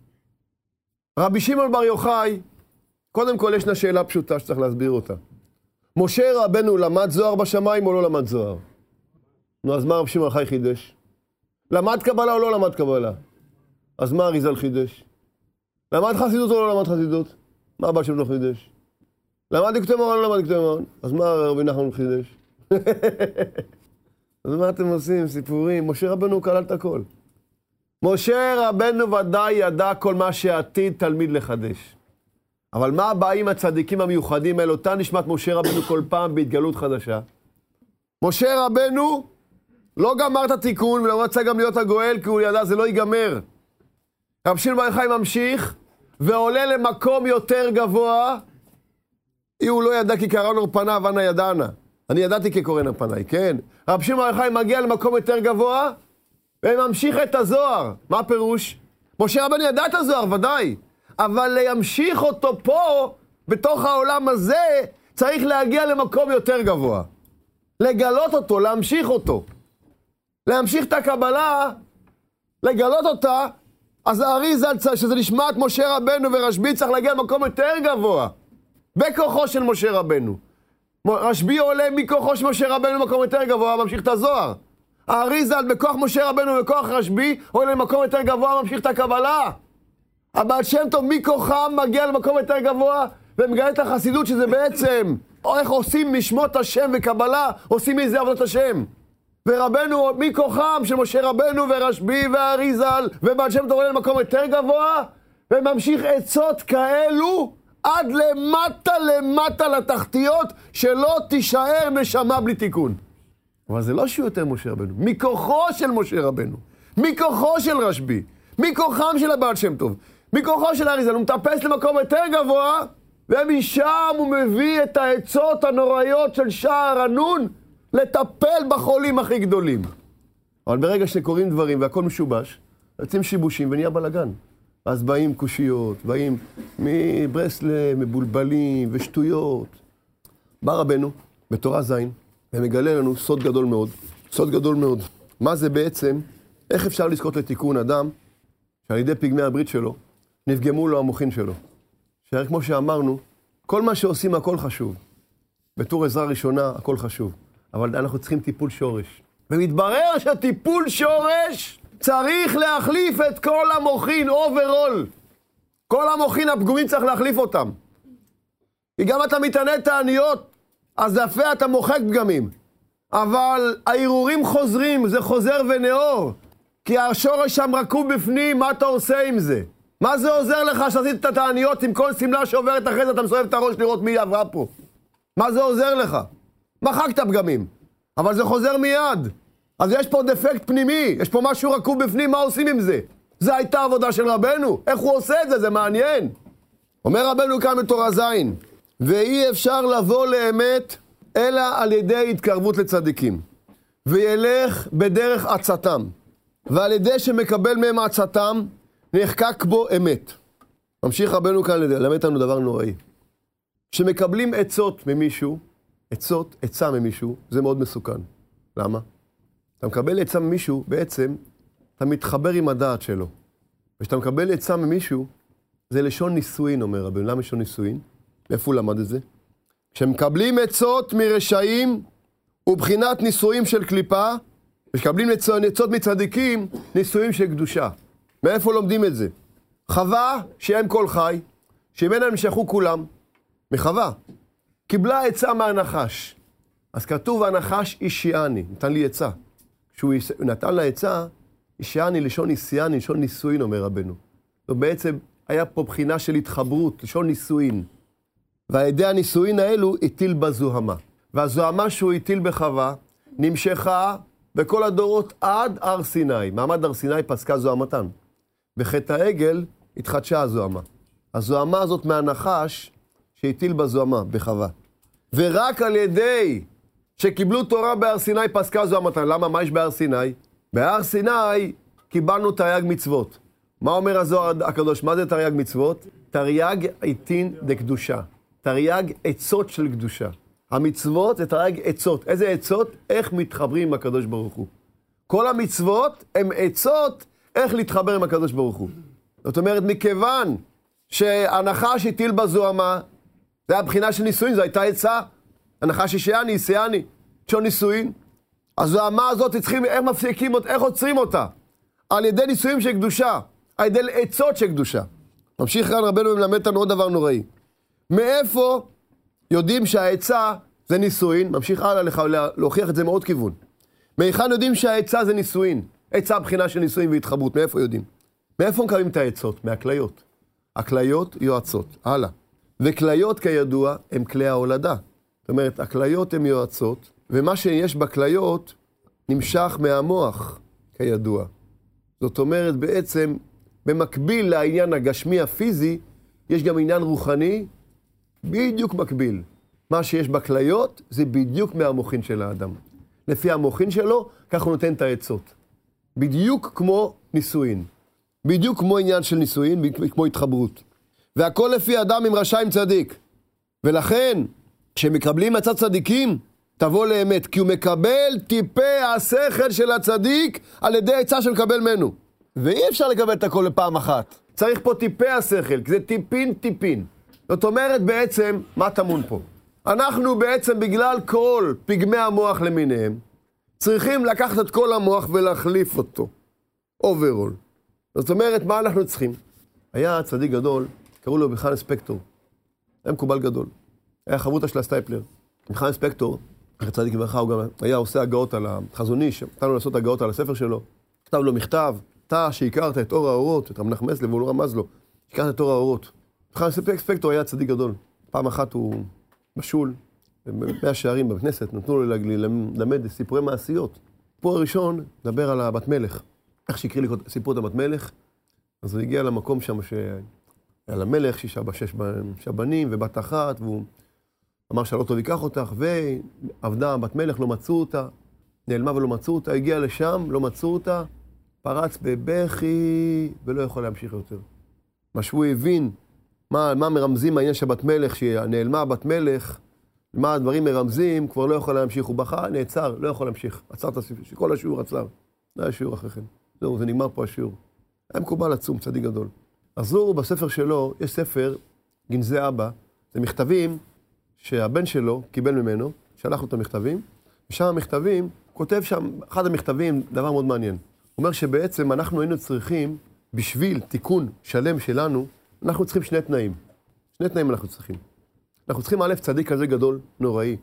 רבי שמעון בר יוחאי, קודם כל ישנה שאלה פשוטה שצריך להסביר אותה. משה רבנו למד זוהר בשמיים או לא למד זוהר? נו, אז מה רבי שמעון בר יוחאי חידש? למד קבלה או לא למד קבלה? אז מה אריז"ל חידש? למד חסידות או לא למד חסידות? מה הבעל שם לא חידש? למד דקטורי מוהר"ן או לא למד דקטורי מוהר"ן? אז מה רבי נחמן חידש? אז מה אתם עושים? סיפורים? משה רבנו כלל את הכל. משה רבנו ודאי ידע כל מה שעתיד תלמיד לחדש. אבל מה הבאים הצדיקים המיוחדים האלה? אותה נשמת משה רבנו כל פעם בהתגלות חדשה. משה רבנו לא גמר את התיקון ולא רצה גם להיות הגואל, כי הוא ידע זה לא ייגמר. רבי שמעון בר יוחאי ממשיך ועולה למקום יותר גבוה. אם הוא לא ידע כי קראנו לו פניו, אנא ידענה. אני ידעתי כקורן פניי, כן. רבי שמעון בר יוחאי מגיע למקום יותר גבוה וממשיך את הזוהר. מה הפירוש? משה רבנו ידע את הזוהר, ודאי. אבל להמשיך אותו פה, בתוך העולם הזה, צריך להגיע למקום יותר גבוה. לגלות אותו, להמשיך אותו. להמשיך את הקבלה, לגלות אותה, אז האריז"ל, שזה נשמעת משה רבנו ורשב"י, צריך להגיע למקום יותר גבוה. בכוחו של משה רבנו. רשב"י עולה מכוחו של משה רבנו למקום יותר גבוה, ממשיך את הזוהר. האריזל בכוח משה רבנו ובכוח רשב"י, עולה למקום יותר גבוה, ממשיך את הקבלה. הבעל שם טוב מכוחם מגיע למקום יותר גבוה, ומגלה את החסידות שזה בעצם, או איך עושים משמות השם וקבלה, עושים מזה עבודת השם. ורבנו מכוחם של משה רבנו ורשב"י והאריזל, ובעל שם טוב עולה למקום יותר גבוה, וממשיך עצות כאלו, עד למטה למטה לתחתיות, שלא תישאר נשמה בלי תיקון. אבל זה לא שהוא יותר משה רבנו, מכוחו של משה רבנו, מכוחו של רשב"י, מכוחם של הבעל שם טוב, מכוחו של האריזל, הוא מטפס למקום יותר גבוה, ומשם הוא מביא את העצות הנוראיות של שער הנון, לטפל בחולים הכי גדולים. אבל ברגע שקוראים דברים והכל משובש, יוצאים שיבושים ונהיה בלגן. אז באים קושיות, באים מברסלב, מבולבלים ושטויות. בא רבנו, בתורה זין, ומגלה לנו סוד גדול מאוד, סוד גדול מאוד. מה זה בעצם, איך אפשר לזכות לתיקון אדם, שעל ידי פגמי הברית שלו, נפגמו לו המוחין שלו. שהרי כמו שאמרנו, כל מה שעושים הכל חשוב. בתור עזרה ראשונה הכל חשוב. אבל אנחנו צריכים טיפול שורש. ומתברר שטיפול שורש צריך להחליף את כל המוחין, אוברול. כל המוחין הפגומים צריך להחליף אותם. כי גם אתה מתענה את העניות, אז יפה אתה מוחק פגמים. אבל הערעורים חוזרים, זה חוזר ונאור. כי השורש שם רקוב בפנים, מה אתה עושה עם זה? מה זה עוזר לך שעשית את התעניות עם כל סמלה שעוברת אחרי זה, אתה מסובב את הראש לראות מי עברה פה? מה זה עוזר לך? מחקת פגמים, אבל זה חוזר מיד. אז יש פה דפקט פנימי, יש פה משהו רקוב בפנים, מה עושים עם זה? זה הייתה עבודה של רבנו, איך הוא עושה את זה? זה מעניין. אומר רבנו כאן בתורה זין, ואי אפשר לבוא לאמת, אלא על ידי התקרבות לצדיקים. וילך בדרך עצתם, ועל ידי שמקבל מהם עצתם, נחקק בו אמת. ממשיך רבנו כאן ללמד לנו דבר נוראי. כשמקבלים עצות ממישהו, עצות, עצה ממישהו, זה מאוד מסוכן. למה? אתה מקבל עצה ממישהו, בעצם, אתה מתחבר עם הדעת שלו. וכשאתה מקבל עצה ממישהו, זה לשון נישואין, אומר רבנו. למה לשון נישואין? איפה הוא למד את זה? כשמקבלים עצות מרשעים, ובחינת נישואים של קליפה, וכשמקבלים עצות מצדיקים, נישואים של קדושה. מאיפה לומדים את זה? חווה, שהם כל חי, שממנה נמשכו כולם, מחווה. קיבלה עצה מהנחש. אז כתוב, הנחש אישיאני, נתן לי עצה. כשהוא נתן לה עצה, אישיאני, לשון איסיאני, לשון נישואין, אומר רבנו. ובעצם היה פה בחינה של התחברות, לשון נישואין. ועל ידי הנישואין האלו הטיל בזוהמה. והזוהמה שהוא הטיל בחווה, נמשכה בכל הדורות עד הר סיני. מעמד הר סיני פסקה זוהמתן. בחטא העגל התחדשה הזוהמה. הזוהמה הזאת מהנחש שהטיל בזוהמה, בחווה. ורק על ידי שקיבלו תורה בהר סיני פסקה זוהמתן. למה? מה יש בהר סיני? בהר סיני קיבלנו תרי"ג מצוות. מה אומר הזוהר הקדוש? מה זה תרי"ג מצוות? תרי"ג עיתין דקדושה. תרי"ג עצות של קדושה. המצוות זה תרי"ג עצות. איזה עצות? איך מתחברים עם הקדוש ברוך הוא. כל המצוות הן עצות איך להתחבר עם הקדוש ברוך הוא. זאת אומרת, מכיוון שהנחש הטיל בזוהמה, זה היה בחינה של נישואין, זו הייתה עצה. הנחש אישיאני, איסיאני, שון נישואין. הזוהמה הזאת צריכים, איך מפסיקים אותה, איך עוצרים אותה? על ידי נישואין של קדושה, על ידי עצות של קדושה. ממשיך כאן רבנו ומלמד אותנו עוד דבר נוראי. מאיפה יודעים שהעצה זה נישואין? ממשיך הלאה לך להוכיח את זה מאוד כיוון. מהיכן יודעים שהעצה זה נישואין? עצה בחינה של נישואין והתחברות, מאיפה יודעים? מאיפה מקבלים את העצות? מהכליות. הכליות יועצות, הלאה. וכליות כידוע הם כלי ההולדה. זאת אומרת, הכליות הן יועצות, ומה שיש בכליות נמשך מהמוח, כידוע. זאת אומרת, בעצם, במקביל לעניין הגשמי הפיזי, יש גם עניין רוחני, בדיוק מקביל. מה שיש בכליות, זה בדיוק מהמוחין של האדם. לפי המוחין שלו, כך הוא נותן את העצות. בדיוק כמו נישואין. בדיוק כמו עניין של נישואין, כמו התחברות. והכל לפי אדם עם רשע עם צדיק. ולכן, כשמקבלים עצת צדיקים, תבוא לאמת, כי הוא מקבל טיפי השכל של הצדיק על ידי עצה שמקבל ממנו. ואי אפשר לקבל את הכל לפעם אחת. צריך פה טיפי השכל, כי זה טיפין טיפין. זאת אומרת בעצם, מה תמון פה? אנחנו בעצם בגלל כל פגמי המוח למיניהם, צריכים לקחת את כל המוח ולהחליף אותו. אוברול. זאת אומרת, מה אנחנו צריכים? היה צדיק גדול, קראו לו מיכאל ספקטור. היה מקובל גדול. היה חברותא של הסטייפלר. מיכאל ספקטור, אחרי צדיק ברכה, הוא גם היה עושה הגאות על החזון איש, נתן לו לעשות הגאות על הספר שלו. כתב לו מכתב, אתה שהכרת את אור האורות, את רמ"ח מסלב, והוא לא רמז לו, הכרת את אור האורות. מיכאל ספקטור היה צדיק גדול. פעם אחת הוא בשול, במאה שערים בכנסת, נתנו לו ללמד סיפורי מעשיות. סיפור הראשון, דבר על הבת מלך. איך שהקריא לי סיפור את הבת מלך, אז הוא הגיע למקום שם שהיה למלך, שישה בשש בנים ובת אחת, והוא אמר שלא טוב ייקח אותך, ועבדה בת מלך, לא מצאו אותה, נעלמה ולא מצאו אותה, הגיע לשם, לא מצאו אותה, פרץ בבכי ולא יכול להמשיך יותר. מה שהוא הבין, מה, מה מרמזים העניין של בת מלך, שנעלמה בת מלך, מה הדברים מרמזים, כבר לא יכול להמשיך, הוא בכה, נעצר, לא יכול להמשיך, עצר את הסיפור, שכל השיעור עצר, זה היה שיעור אחרי כן, זהו, זה נגמר פה השיעור. היה מקובל עצום, צדיק גדול. אזור בספר שלו, יש ספר, גנזי אבא, זה מכתבים שהבן שלו קיבל ממנו, שלח לו את המכתבים, ושם המכתבים, כותב שם, אחד המכתבים, דבר מאוד מעניין. הוא אומר שבעצם אנחנו היינו צריכים, בשביל תיקון שלם שלנו, אנחנו צריכים שני תנאים. שני תנאים אנחנו צריכים. אנחנו צריכים א' צדיק כזה גדול, נוראי,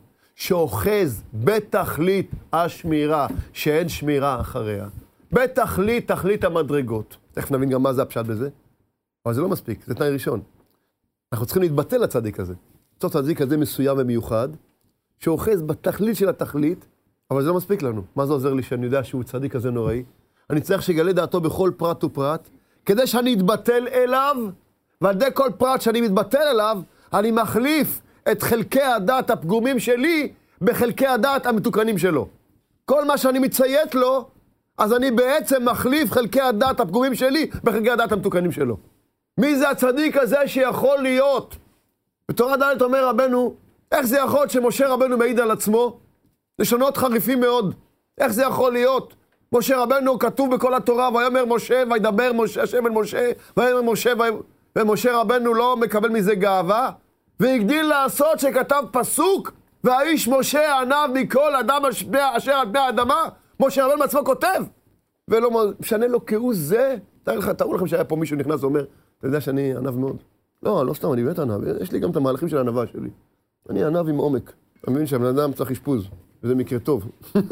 שאוחז בתכלית השמירה, שאין שמירה אחריה. בתכלית, תכלית המדרגות. תכף נבין גם מה זה הפשט בזה. אבל זה לא מספיק, זה תנאי ראשון. אנחנו צריכים להתבטל לצדיק הזה. זאת צדיק כזה מסוים ומיוחד, שאוחז בתכלית של התכלית, אבל זה לא מספיק לנו. מה זה עוזר לי שאני יודע שהוא צדיק כזה נוראי? אני צריך שיגלה דעתו בכל פרט ופרט, כדי שאני אתבטל אליו, ועל ידי כל פרט שאני מתבטל אליו, אני מחליף את חלקי הדעת הפגומים שלי, בחלקי הדעת המתוקנים שלו. כל מה שאני מציית לו, אז אני בעצם מחליף חלקי הדעת הפגומים שלי, בחלקי הדעת המתוקנים שלו. מי זה הצדיק הזה שיכול להיות? בתורה ד' אומר רבנו, איך זה יכול שמשה רבנו מעיד על עצמו? לשונות חריפים מאוד. איך זה יכול להיות? משה רבנו כתוב בכל התורה, ויאמר משה, וידבר משה, השם אל משה, ויאמר משה, ומשה רבנו לא מקבל מזה גאווה, והגדיל לעשות שכתב פסוק, והאיש משה ענב מכל אדם אשר על פני האדמה, משה רבנו בעצמו כותב, ולא משנה לו כהוא זה. תראו לכם שהיה פה מישהו נכנס ואומר, אתה יודע שאני ענב מאוד. לא, לא סתם, אני באמת ענב, יש לי גם את המהלכים של הענבה שלי. אני ענב עם עומק. אני מבין שהבן אדם צריך אשפוז, וזה מקרה טוב.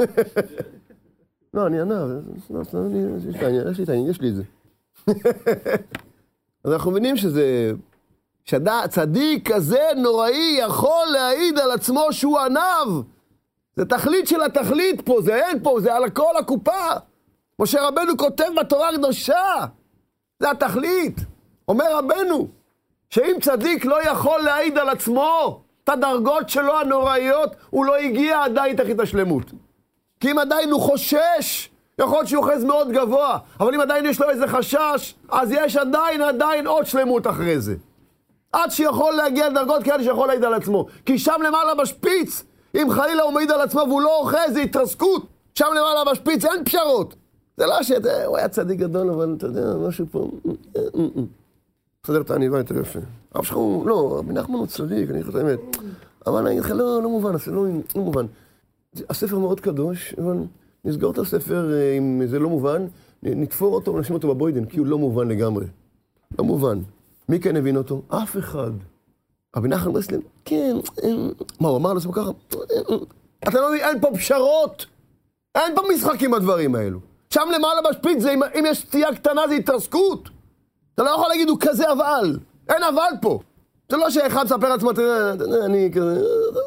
לא, אני ענב, יש לי את העניין, יש לי את זה. אז אנחנו מבינים שזה, שצדיק כזה נוראי יכול להעיד על עצמו שהוא ענב. זה תכלית של התכלית פה, זה אין פה, זה על כל הקופה. משה רבנו כותב בתורה הקדושה, זה התכלית. אומר רבנו, שאם צדיק לא יכול להעיד על עצמו, את הדרגות שלו הנוראיות, הוא לא הגיע עדיין תחת השלמות. כי אם עדיין הוא חושש, יכול להיות שהוא אוחז מאוד גבוה, אבל אם עדיין יש לו איזה חשש, אז יש עדיין, עדיין עוד שלמות אחרי זה. עד שיכול להגיע לדרגות כאלה שיכול להעיד על עצמו. כי שם למעלה בשפיץ, אם חלילה הוא מעיד על עצמו והוא לא אוחז, זה התרסקות. שם למעלה בשפיץ אין פשרות. זה לא שאתה, הוא היה צדיק גדול, אבל אתה יודע, משהו פה... תסדר את העניבה יותר יפה. הרב שלך הוא, לא, רבי נחמן הוא צדיק, אני חושב את האמת. אבל אני אגיד לך, לא, לא מובן, לא, לא מובן. הספר מאוד קדוש, אבל נסגור את הספר, אם זה לא מובן, נתפור אותו ונשים אותו בבוידן, כי הוא לא מובן לגמרי. לא מובן. מי כן הבין אותו? אף אחד. רבי נחמן ברסלב, כן, מה, הוא אמר לעצמו ככה? אתה לא מבין, אין פה פשרות. אין פה משחקים בדברים האלו. שם למעלה בשפיץ, זה, אם יש סטייה קטנה, זה התרסקות. אתה לא יכול להגיד, הוא כזה אבל. אין אבל פה. זה לא שאחד ספר לעצמו, אתה יודע, אני כזה,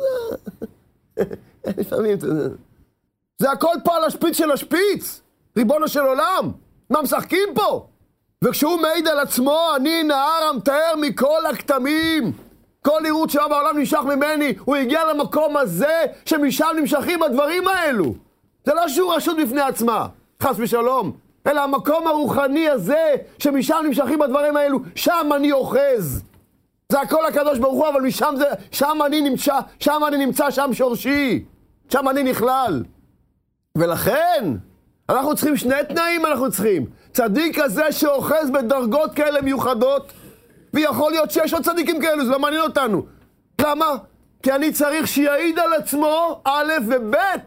לפעמים, אתה יודע. זה הכל פה על השפיץ של השפיץ. ריבונו של עולם. מה משחקים פה? וכשהוא מעיד על עצמו, אני נהר המתאר מכל הכתמים. כל עירות שהיה בעולם נמשך ממני. הוא הגיע למקום הזה, שמשם נמשכים הדברים האלו. זה לא שהוא רשות בפני עצמה, חס ושלום. אלא המקום הרוחני הזה, שמשם נמשכים הדברים האלו, שם אני אוחז. זה הכל הקדוש ברוך הוא, אבל משם זה, שם אני נמצא, שם אני נמצא, שם שורשי. שם אני נכלל. ולכן, אנחנו צריכים שני תנאים, אנחנו צריכים. צדיק כזה שאוחז בדרגות כאלה מיוחדות, ויכול להיות שיש עוד צדיקים כאלו, זה לא מעניין אותנו. למה? כי אני צריך שיעיד על עצמו, א' וב',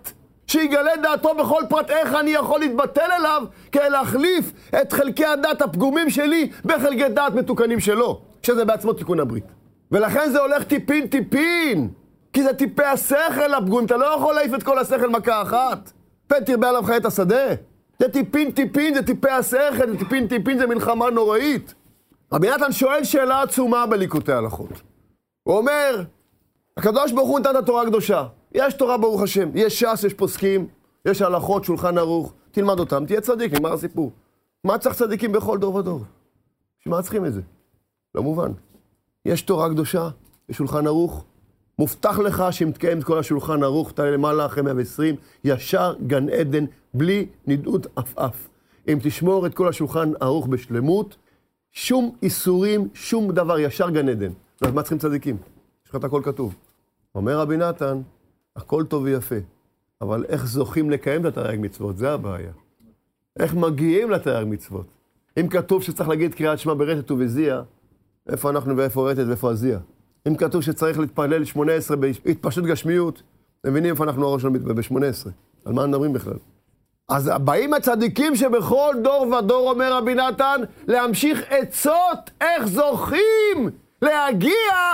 שיגלה דעתו בכל פרט איך אני יכול להתבטל אליו, כדי להחליף את חלקי הדת הפגומים שלי בחלקי דת מתוקנים שלו, שזה בעצמו תיקון הברית. ולכן זה הולך טיפין טיפין, כי זה טיפי השכל הפגומים, אתה לא יכול להעיף את כל השכל מכה אחת. פן תרבה עליו חיית השדה. זה טיפין טיפין, זה טיפי השכל, זה טיפין טיפין, זה מלחמה נוראית. רבי נתן שואל שאלה עצומה בליקוטי הלכות. הוא אומר, הקדוש ברוך הוא נתן את התורה הקדושה. יש תורה ברוך השם, יש ש"ס, יש פוסקים, יש הלכות, שולחן ערוך, תלמד אותם, תהיה צדיק, נגמר הסיפור. מה צריך צדיקים בכל דור ודור? שמה צריכים את זה? לא מובן. יש תורה קדושה, יש שולחן ערוך, מובטח לך שאם תקיים את כל השולחן ערוך, תעלה למעלה אחרי מאה ועשרים, ישר גן עדן, בלי נדעות עפעף. אם תשמור את כל השולחן ערוך בשלמות, שום איסורים, שום דבר, ישר גן עדן. אז מה צריכים צדיקים? יש לך את הכל כתוב. אומר רבי נתן, הכל טוב ויפה, אבל איך זוכים לקיים את התרי"ג מצוות? זה הבעיה. איך מגיעים לתרי"ג מצוות? אם כתוב שצריך להגיד קריאת שמע ברטט ובזיע, איפה אנחנו ואיפה רטט ואיפה הזיע? אם כתוב שצריך להתפלל שמונה עשרה בהתפשטות גשמיות, אתם מבינים איפה אנחנו הראש שלנו ב-שמונה עשרה? על מה מדברים בכלל? אז באים הצדיקים שבכל דור ודור, אומר רבי נתן, להמשיך עצות איך זוכים להגיע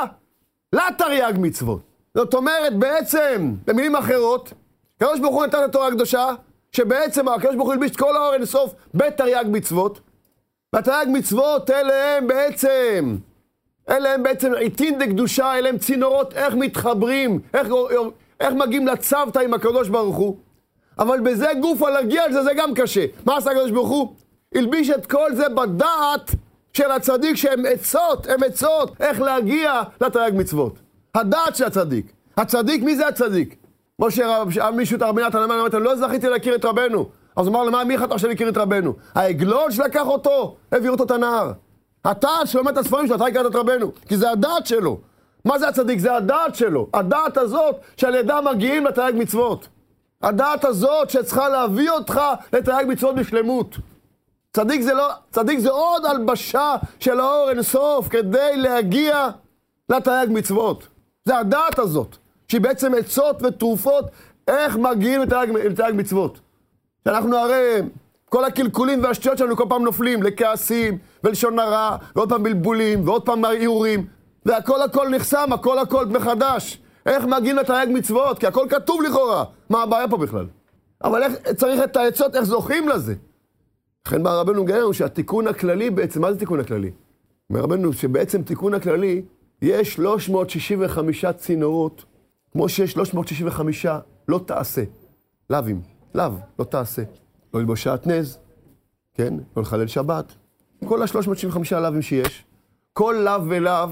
לתרי"ג מצוות. זאת אומרת, בעצם, במילים אחרות, הקדוש ברוך הוא נתן את התורה הקדושה, שבעצם הקדוש ברוך הוא הלביש את כל האור אינסוף בתרי"ג מצוות, והתרי"ג מצוות אלה הם בעצם, אלה הם בעצם עיתין דקדושה, אלה הם צינורות, איך מתחברים, איך, איך מגיעים לצוותא עם הקדוש ברוך הוא, אבל בזה גוף על להגיע לזה, זה גם קשה. מה עשה הקדוש ברוך הוא? הלביש את כל זה בדעת של הצדיק, שהם עצות, הם עצות, איך להגיע לתרי"ג מצוות. הדעת של הצדיק. הצדיק, מי זה הצדיק? כמו שמישהו את רבי נתן אמר, לא זכיתי להכיר את רבנו. אז הוא אמר, למה מי חתך להכיר את רבנו? העגלון שלקח אותו, העביר אותו את הנהר. אתה שלומד את הספרים שלו, אתה הכרת את רבנו, כי זה הדעת שלו. מה זה הצדיק? זה הדעת שלו. הדעת הזאת שעל ידה מגיעים לתרי"ג מצוות. הדעת הזאת שצריכה להביא אותך לתרי"ג מצוות בשלמות. צדיק זה לא, צדיק זה עוד הלבשה של האור אינסוף כדי להגיע לתרי"ג מצוות. זה הדעת הזאת, שהיא בעצם עצות ותרופות איך מגיעים לתרי"ג מצוות. שאנחנו הרי, כל הקלקולים והשטויות שלנו כל פעם נופלים לכעסים ולשון הרע, ועוד פעם בלבולים, ועוד פעם ערעורים, והכל הכל נחסם, הכל הכל מחדש. איך מגיעים לתרי"ג מצוות? כי הכל כתוב לכאורה. מה הבעיה פה בכלל? אבל איך, צריך את העצות, איך זוכים לזה? לכן בא רבנו גאינו שהתיקון הכללי בעצם, מה זה תיקון הכללי? אומר רבנו שבעצם תיקון הכללי, יש שלוש מאות שישים וחמש צינורות, כמו שיש שלוש מאות שישים וחמש לא תעשה. לאווים, לאו, לא תעשה. לא ללבוש שעטנז, כן? לא לחלל שבת. כל ה-שלוש מאות שישים וחמש לאווים שיש, כל לאו ולאו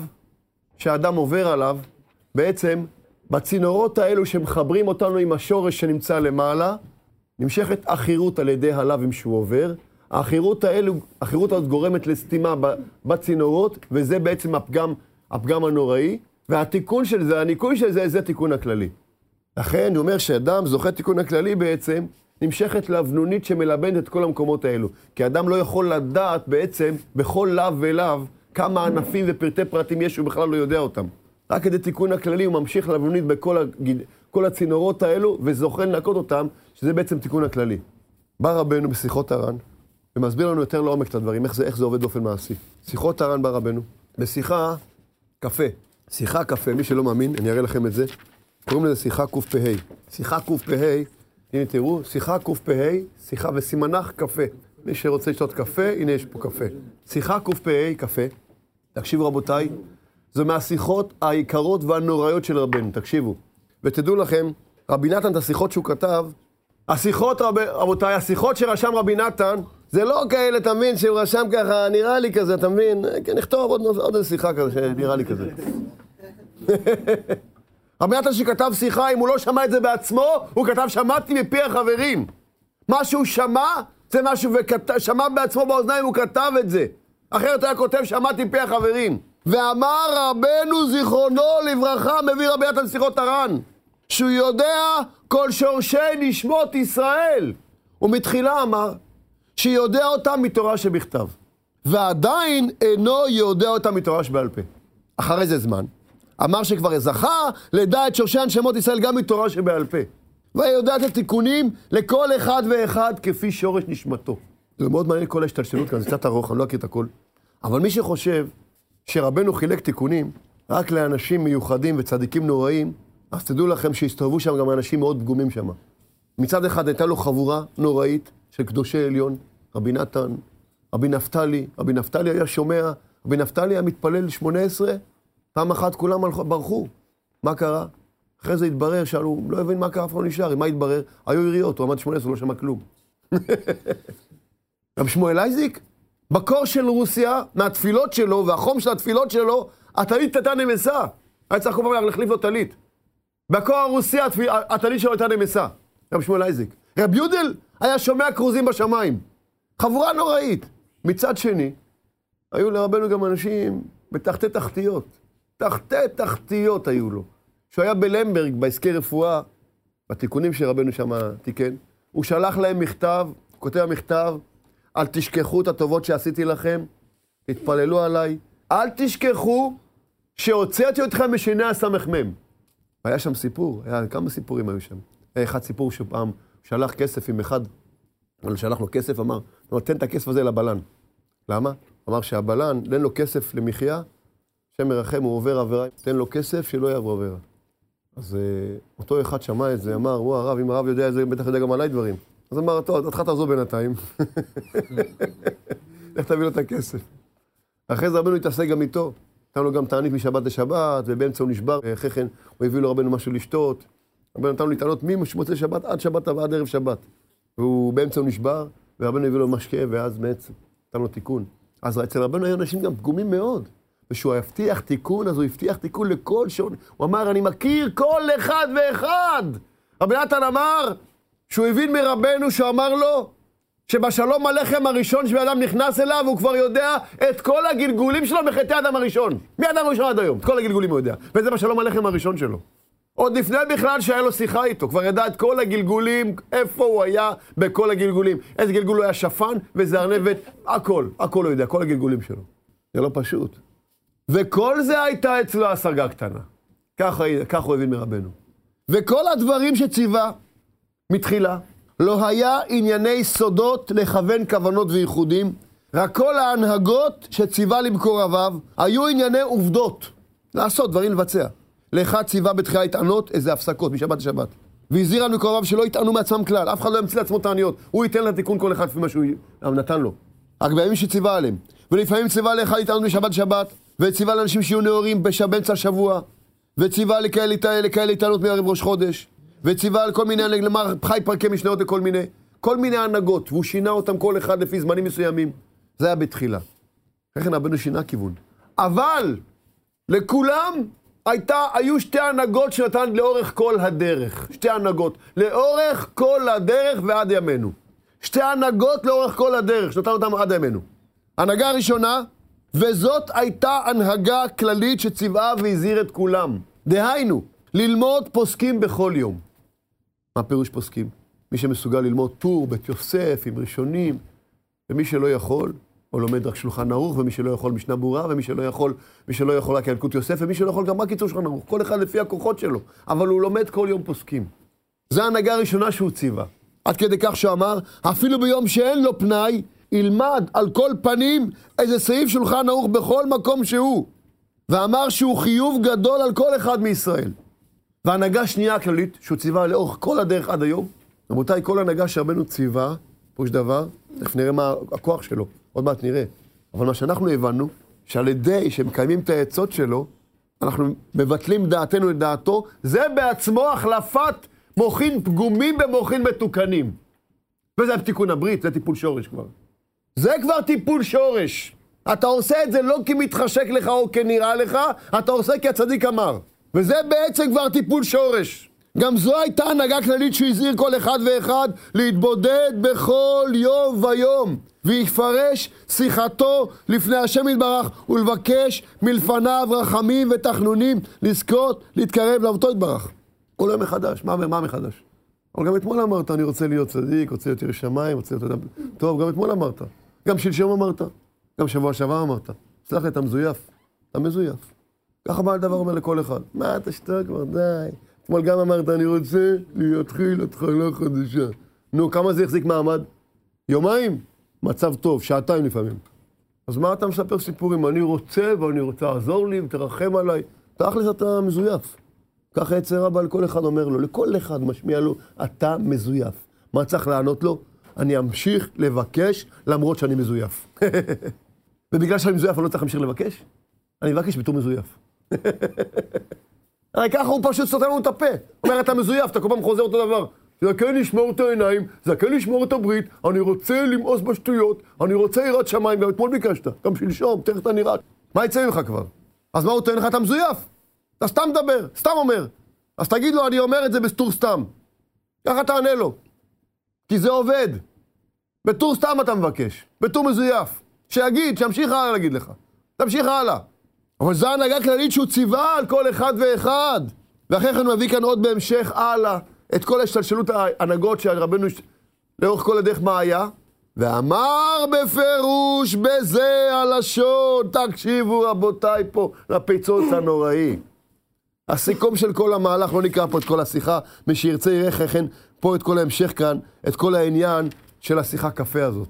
שהאדם עובר עליו, בעצם בצינורות האלו שמחברים אותנו עם השורש שנמצא למעלה, נמשכת אחירות על ידי הלאווים שהוא עובר. האחירות האלו, האחירות הזאת גורמת לסתימה בצינורות, וזה בעצם הפגם, הפגם הנוראי, והתיקון של זה, הניקוי של זה, זה תיקון הכללי. לכן, הוא אומר שאדם זוכה תיקון הכללי בעצם, נמשכת לאבנונית שמלבנת את כל המקומות האלו. כי אדם לא יכול לדעת בעצם, בכל לאו ולאו, כמה ענפים ופרטי פרטים יש, הוא בכלל לא יודע אותם. רק כדי תיקון הכללי הוא ממשיך לאבנונית בכל הגיד, כל הצינורות האלו, וזוכה לנקות אותם, שזה בעצם תיקון הכללי. בא רבנו בשיחות הר"ן, ומסביר לנו יותר לעומק את הדברים, איך זה, איך זה עובד באופן מעשי. שיחות הר"ן בא רבנו, בשיחה קפה. שיחה קפה, מי שלא מאמין, אני אראה לכם את זה. קוראים לזה שיחה קפה. שיחה קפה, הנה תראו, שיחה קפה, שיחה וסימנך קפה. מי שרוצה לשתות קפה, הנה יש פה קפה. שיחה קפה, קפה. תקשיבו רבותיי, זו מהשיחות העיקרות והנוראיות של רבנו, תקשיבו. ותדעו לכם, רבי נתן, את השיחות שהוא כתב, השיחות, רב, רבותיי, השיחות שרשם רבי נתן, זה לא כאלה, אתה מבין, שהוא רשם ככה, נראה לי כזה, אתה מבין? כן, נכתוב עוד, עוד איזה שיחה כזה, שנראה לי כזה. רבי נתן שכתב שיחה, אם הוא לא שמע את זה בעצמו, הוא כתב, שמעתי מפי החברים. מה שהוא שמע, זה משהו, ושמע בעצמו באוזניים, הוא כתב את זה. אחרת היה כותב, שמעתי מפי החברים. ואמר רבנו זיכרונו לברכה, מביא רבי נתן שיחות הר"ן, שהוא יודע כל שורשי נשמות ישראל. ומתחילה אמר, שיודע אותם מתורה שבכתב. ועדיין אינו יודע אותם מתורה שבעל פה. אחרי זה זמן, אמר שכבר זכה לדע את שורשי נשמות ישראל גם מתורה שבעל פה. והיה יודע את התיקונים לכל אחד ואחד כפי שורש נשמתו. זה מאוד מעניין כל ההשתלשלות כאן, זה קצת ארוך, אני לא אכיר את הכל. אבל מי שחושב שרבנו חילק תיקונים רק לאנשים מיוחדים וצדיקים נוראים, אז תדעו לכם שהסתובבו שם גם אנשים מאוד פגומים שם. מצד אחד הייתה לו חבורה נוראית של קדושי עליון, רבי נתן, רבי נפתלי, רבי נפתלי היה שומע, רבי נפתלי היה מתפלל שמונה עשרה, פעם אחת כולם ברחו. מה קרה? אחרי זה התברר, שאלו, לא הבין מה קרה, אף לא נשאר, מה התברר? היו יריות, הוא עמד שמונה עשרה, הוא לא שמע כלום. רב שמואל אייזיק, בקור של רוסיה, מהתפילות שלו, והחום של התפילות שלו, הטלית הייתה נמסה. היה צריך כל פעם להחליף לו טלית. בקור הרוסיה, הטלית שלו הייתה נמסה. רב שמואל אייזיק. רב יודל היה שומע קרוזים בשמיים. חבורה נוראית. מצד שני, היו לרבנו גם אנשים בתחתי תחתיות. תחתי תחתיות היו לו. שהוא היה בלמברג, בעסקי רפואה, בתיקונים שרבנו שם תיקן, הוא שלח להם מכתב, כותב מכתב, אל תשכחו את הטובות שעשיתי לכם, תתפללו עליי, אל תשכחו שהוצאתי אתכם משיני הסמ"ם. היה שם סיפור, היה כמה סיפורים היו שם. היה אחד סיפור שפעם שלח כסף עם אחד, אבל שלח לו כסף, אמר, תן את הכסף הזה לבלן. למה? אמר שהבלן, תן לו כסף למחיה, שם מרחם, הוא עובר עבירה, תן לו כסף שלא יעבור עבירה. אז אותו אחד שמע את זה, אמר, וואו, הרב, אם הרב יודע את זה, בטח יודע גם עליי דברים. אז אמר, טוב, התחלת לעזור בינתיים. איך תביא לו את הכסף? אחרי זה רבנו התעסק גם איתו. נתן לו גם תענית משבת לשבת, ובאמצע הוא נשבר. אחרי כן הוא הביא לו רבנו משהו לשתות. רבנו נתן לו להתענות ממוצאי שבת עד שבת ועד ערב שבת. והוא באמצע הוא נשבר, ורבנו הביא לו משקה, ואז בעצם נתן לו תיקון. אז אצל רבנו היו אנשים גם פגומים מאוד. ושהוא הבטיח תיקון, אז הוא הבטיח תיקון לכל שעון. הוא אמר, אני מכיר כל אחד ואחד. רבי נתן אמר, שהוא הבין מרבנו, שהוא אמר לו, שבשלום הלחם הראשון שבאדם נכנס אליו, הוא כבר יודע את כל הגלגולים שלו מחטא האדם הראשון. מאדם הראשון עד היום, את כל הגלגולים הוא יודע. וזה בשלום הלחם הראשון שלו. עוד לפני בכלל שהיה לו שיחה איתו, כבר ידע את כל הגלגולים, איפה הוא היה בכל הגלגולים. איזה גלגול הוא היה שפן וזה ארנבת, הכל, הכל הוא יודע, כל הגלגולים שלו. זה לא פשוט. וכל זה הייתה אצלו השגה קטנה. ככה, ככה הוא הבין מרבנו. וכל הדברים שציווה מתחילה, לא היה ענייני סודות לכוון כוונות וייחודים, רק כל ההנהגות שציווה למקורביו, היו ענייני עובדות, לעשות דברים לבצע. לאחד ציווה בתחילה התענות, איזה הפסקות, משבת לשבת. והזהיר על מקורביו שלא יתענו מעצמם כלל, אף אחד לא ימציא לעצמו תעניות, הוא ייתן לתיקון כל אחד לפי מה שהוא נתן לו. רק בימים שציווה עליהם, ולפעמים ציווה לאחד התענות משבת לשבת, וציווה לאנשים שיהיו נאורים באמצע השבוע, וציווה לכאלה התענות מערב ראש חודש, וציווה על כל מיני, למר חי פרקי משניות לכל מיני, כל מיני הנהגות, והוא שינה אותם כל אחד לפי זמנים מסוימים. זה היה בתחילה. אחרי כן רבנו שינה כיוון. אבל לכולם הייתה, היו שתי הנהגות שנתן לאורך כל הדרך. שתי הנהגות. לאורך כל הדרך ועד ימינו. שתי הנהגות לאורך כל הדרך, שנתן אותם עד ימינו. הנהגה הראשונה, וזאת הייתה הנהגה כללית שציווה והזהיר את כולם. דהיינו, ללמוד פוסקים בכל יום. מה פירוש פוסקים? מי שמסוגל ללמוד טור, בית יוסף, עם ראשונים, ומי שלא יכול, או לומד רק שולחן ערוך, ומי שלא יכול משנה ברורה, ומי שלא יכול, מי שלא יכול רק ילקוט יוסף, ומי שלא יכול גם רק קיצור שולחן ערוך, כל אחד לפי הכוחות שלו, אבל הוא לומד כל יום פוסקים. זו ההנהגה הראשונה שהוא ציווה. עד כדי כך שאמר, אפילו ביום שאין לו פנאי, ילמד על כל פנים איזה סעיף שולחן ערוך בכל מקום שהוא, ואמר שהוא חיוב גדול על כל אחד מישראל. וההנהגה השנייה הכללית, שהוא ציווה לאורך כל הדרך עד היום, רבותיי, כל הנהגה שרבנו ציווה, פוש דבר, איך נראה מה הכוח שלו, עוד מעט נראה. אבל מה שאנחנו הבנו, שעל ידי שמקיימים את העצות שלו, אנחנו מבטלים דעתנו את דעתו, זה בעצמו החלפת מוחין פגומים במוחין מתוקנים. וזה תיקון הברית, זה טיפול שורש כבר. זה כבר טיפול שורש. אתה עושה את זה לא כי מתחשק לך או כי נראה לך, אתה עושה כי הצדיק אמר. וזה בעצם כבר טיפול שורש. גם זו הייתה הנהגה כללית שהזהיר כל אחד ואחד להתבודד בכל יום ויום, ויפרש שיחתו לפני השם יתברך, ולבקש מלפניו רחמים ותחנונים, לזכות, להתקרב לעבודתו יתברך. כל יום מחדש. מה, מה מחדש? אבל גם אתמול אמרת, אני רוצה להיות צדיק, רוצה להיות ירא שמיים, רוצה להיות אדם... טוב, גם אתמול אמרת. גם שלשום אמרת. גם שבוע שעבר אמרת. סלח לי, אתה מזויף. אתה מזויף. ככה בעל דבר אומר לכל אחד. מה אתה שתוק כבר, די. אתמול גם אמרת, אני רוצה להתחיל התחלה חדשה. נו, כמה זה החזיק מעמד? יומיים? מצב טוב, שעתיים לפעמים. אז מה אתה מספר סיפורים? אני רוצה ואני רוצה לעזור לי ותרחם עליי. תכלס אתה מזויף. ככה יצר רבה על כל אחד אומר לו, לכל אחד משמיע לו, אתה מזויף. מה צריך לענות לו? אני אמשיך לבקש למרות שאני מזויף. ובגלל שאני מזויף אני לא צריך להמשיך לבקש? אני מבקש בתור מזויף. הרי ככה הוא פשוט סותם לנו את הפה. אומר, אתה מזויף, אתה כל פעם חוזר אותו דבר. זה כן לשמור את העיניים, זה כן לשמור את הברית, אני רוצה למאוס בשטויות, אני רוצה יראת שמיים, גם אתמול ביקשת, גם שלשום, תראה אתה נראה. מה יצא ממך כבר? אז מה הוא טוען לך? אתה מזויף? אתה סתם מדבר, סתם אומר. אז תגיד לו, אני אומר את זה בסתור סתם. ככה תענה לו. כי זה עובד. בתור סתם אתה מבקש, בתור מזויף. שיגיד, שימשיך הלאה להגיד לך. תמשיך הלאה. אבל זו הנהגה כללית שהוא ציווה על כל אחד ואחד. ואחרי כן מביא כאן עוד בהמשך הלאה את כל השתלשלות ההנהגות שרבנו לאורך כל הדרך מה היה. ואמר בפירוש בזה הלשון, תקשיבו רבותיי פה לפיצוץ הנוראי. הסיכום של כל המהלך, לא נקרא פה את כל השיחה, מי שירצה יראה כן פה את כל ההמשך כאן, את כל העניין של השיחה קפה הזאת.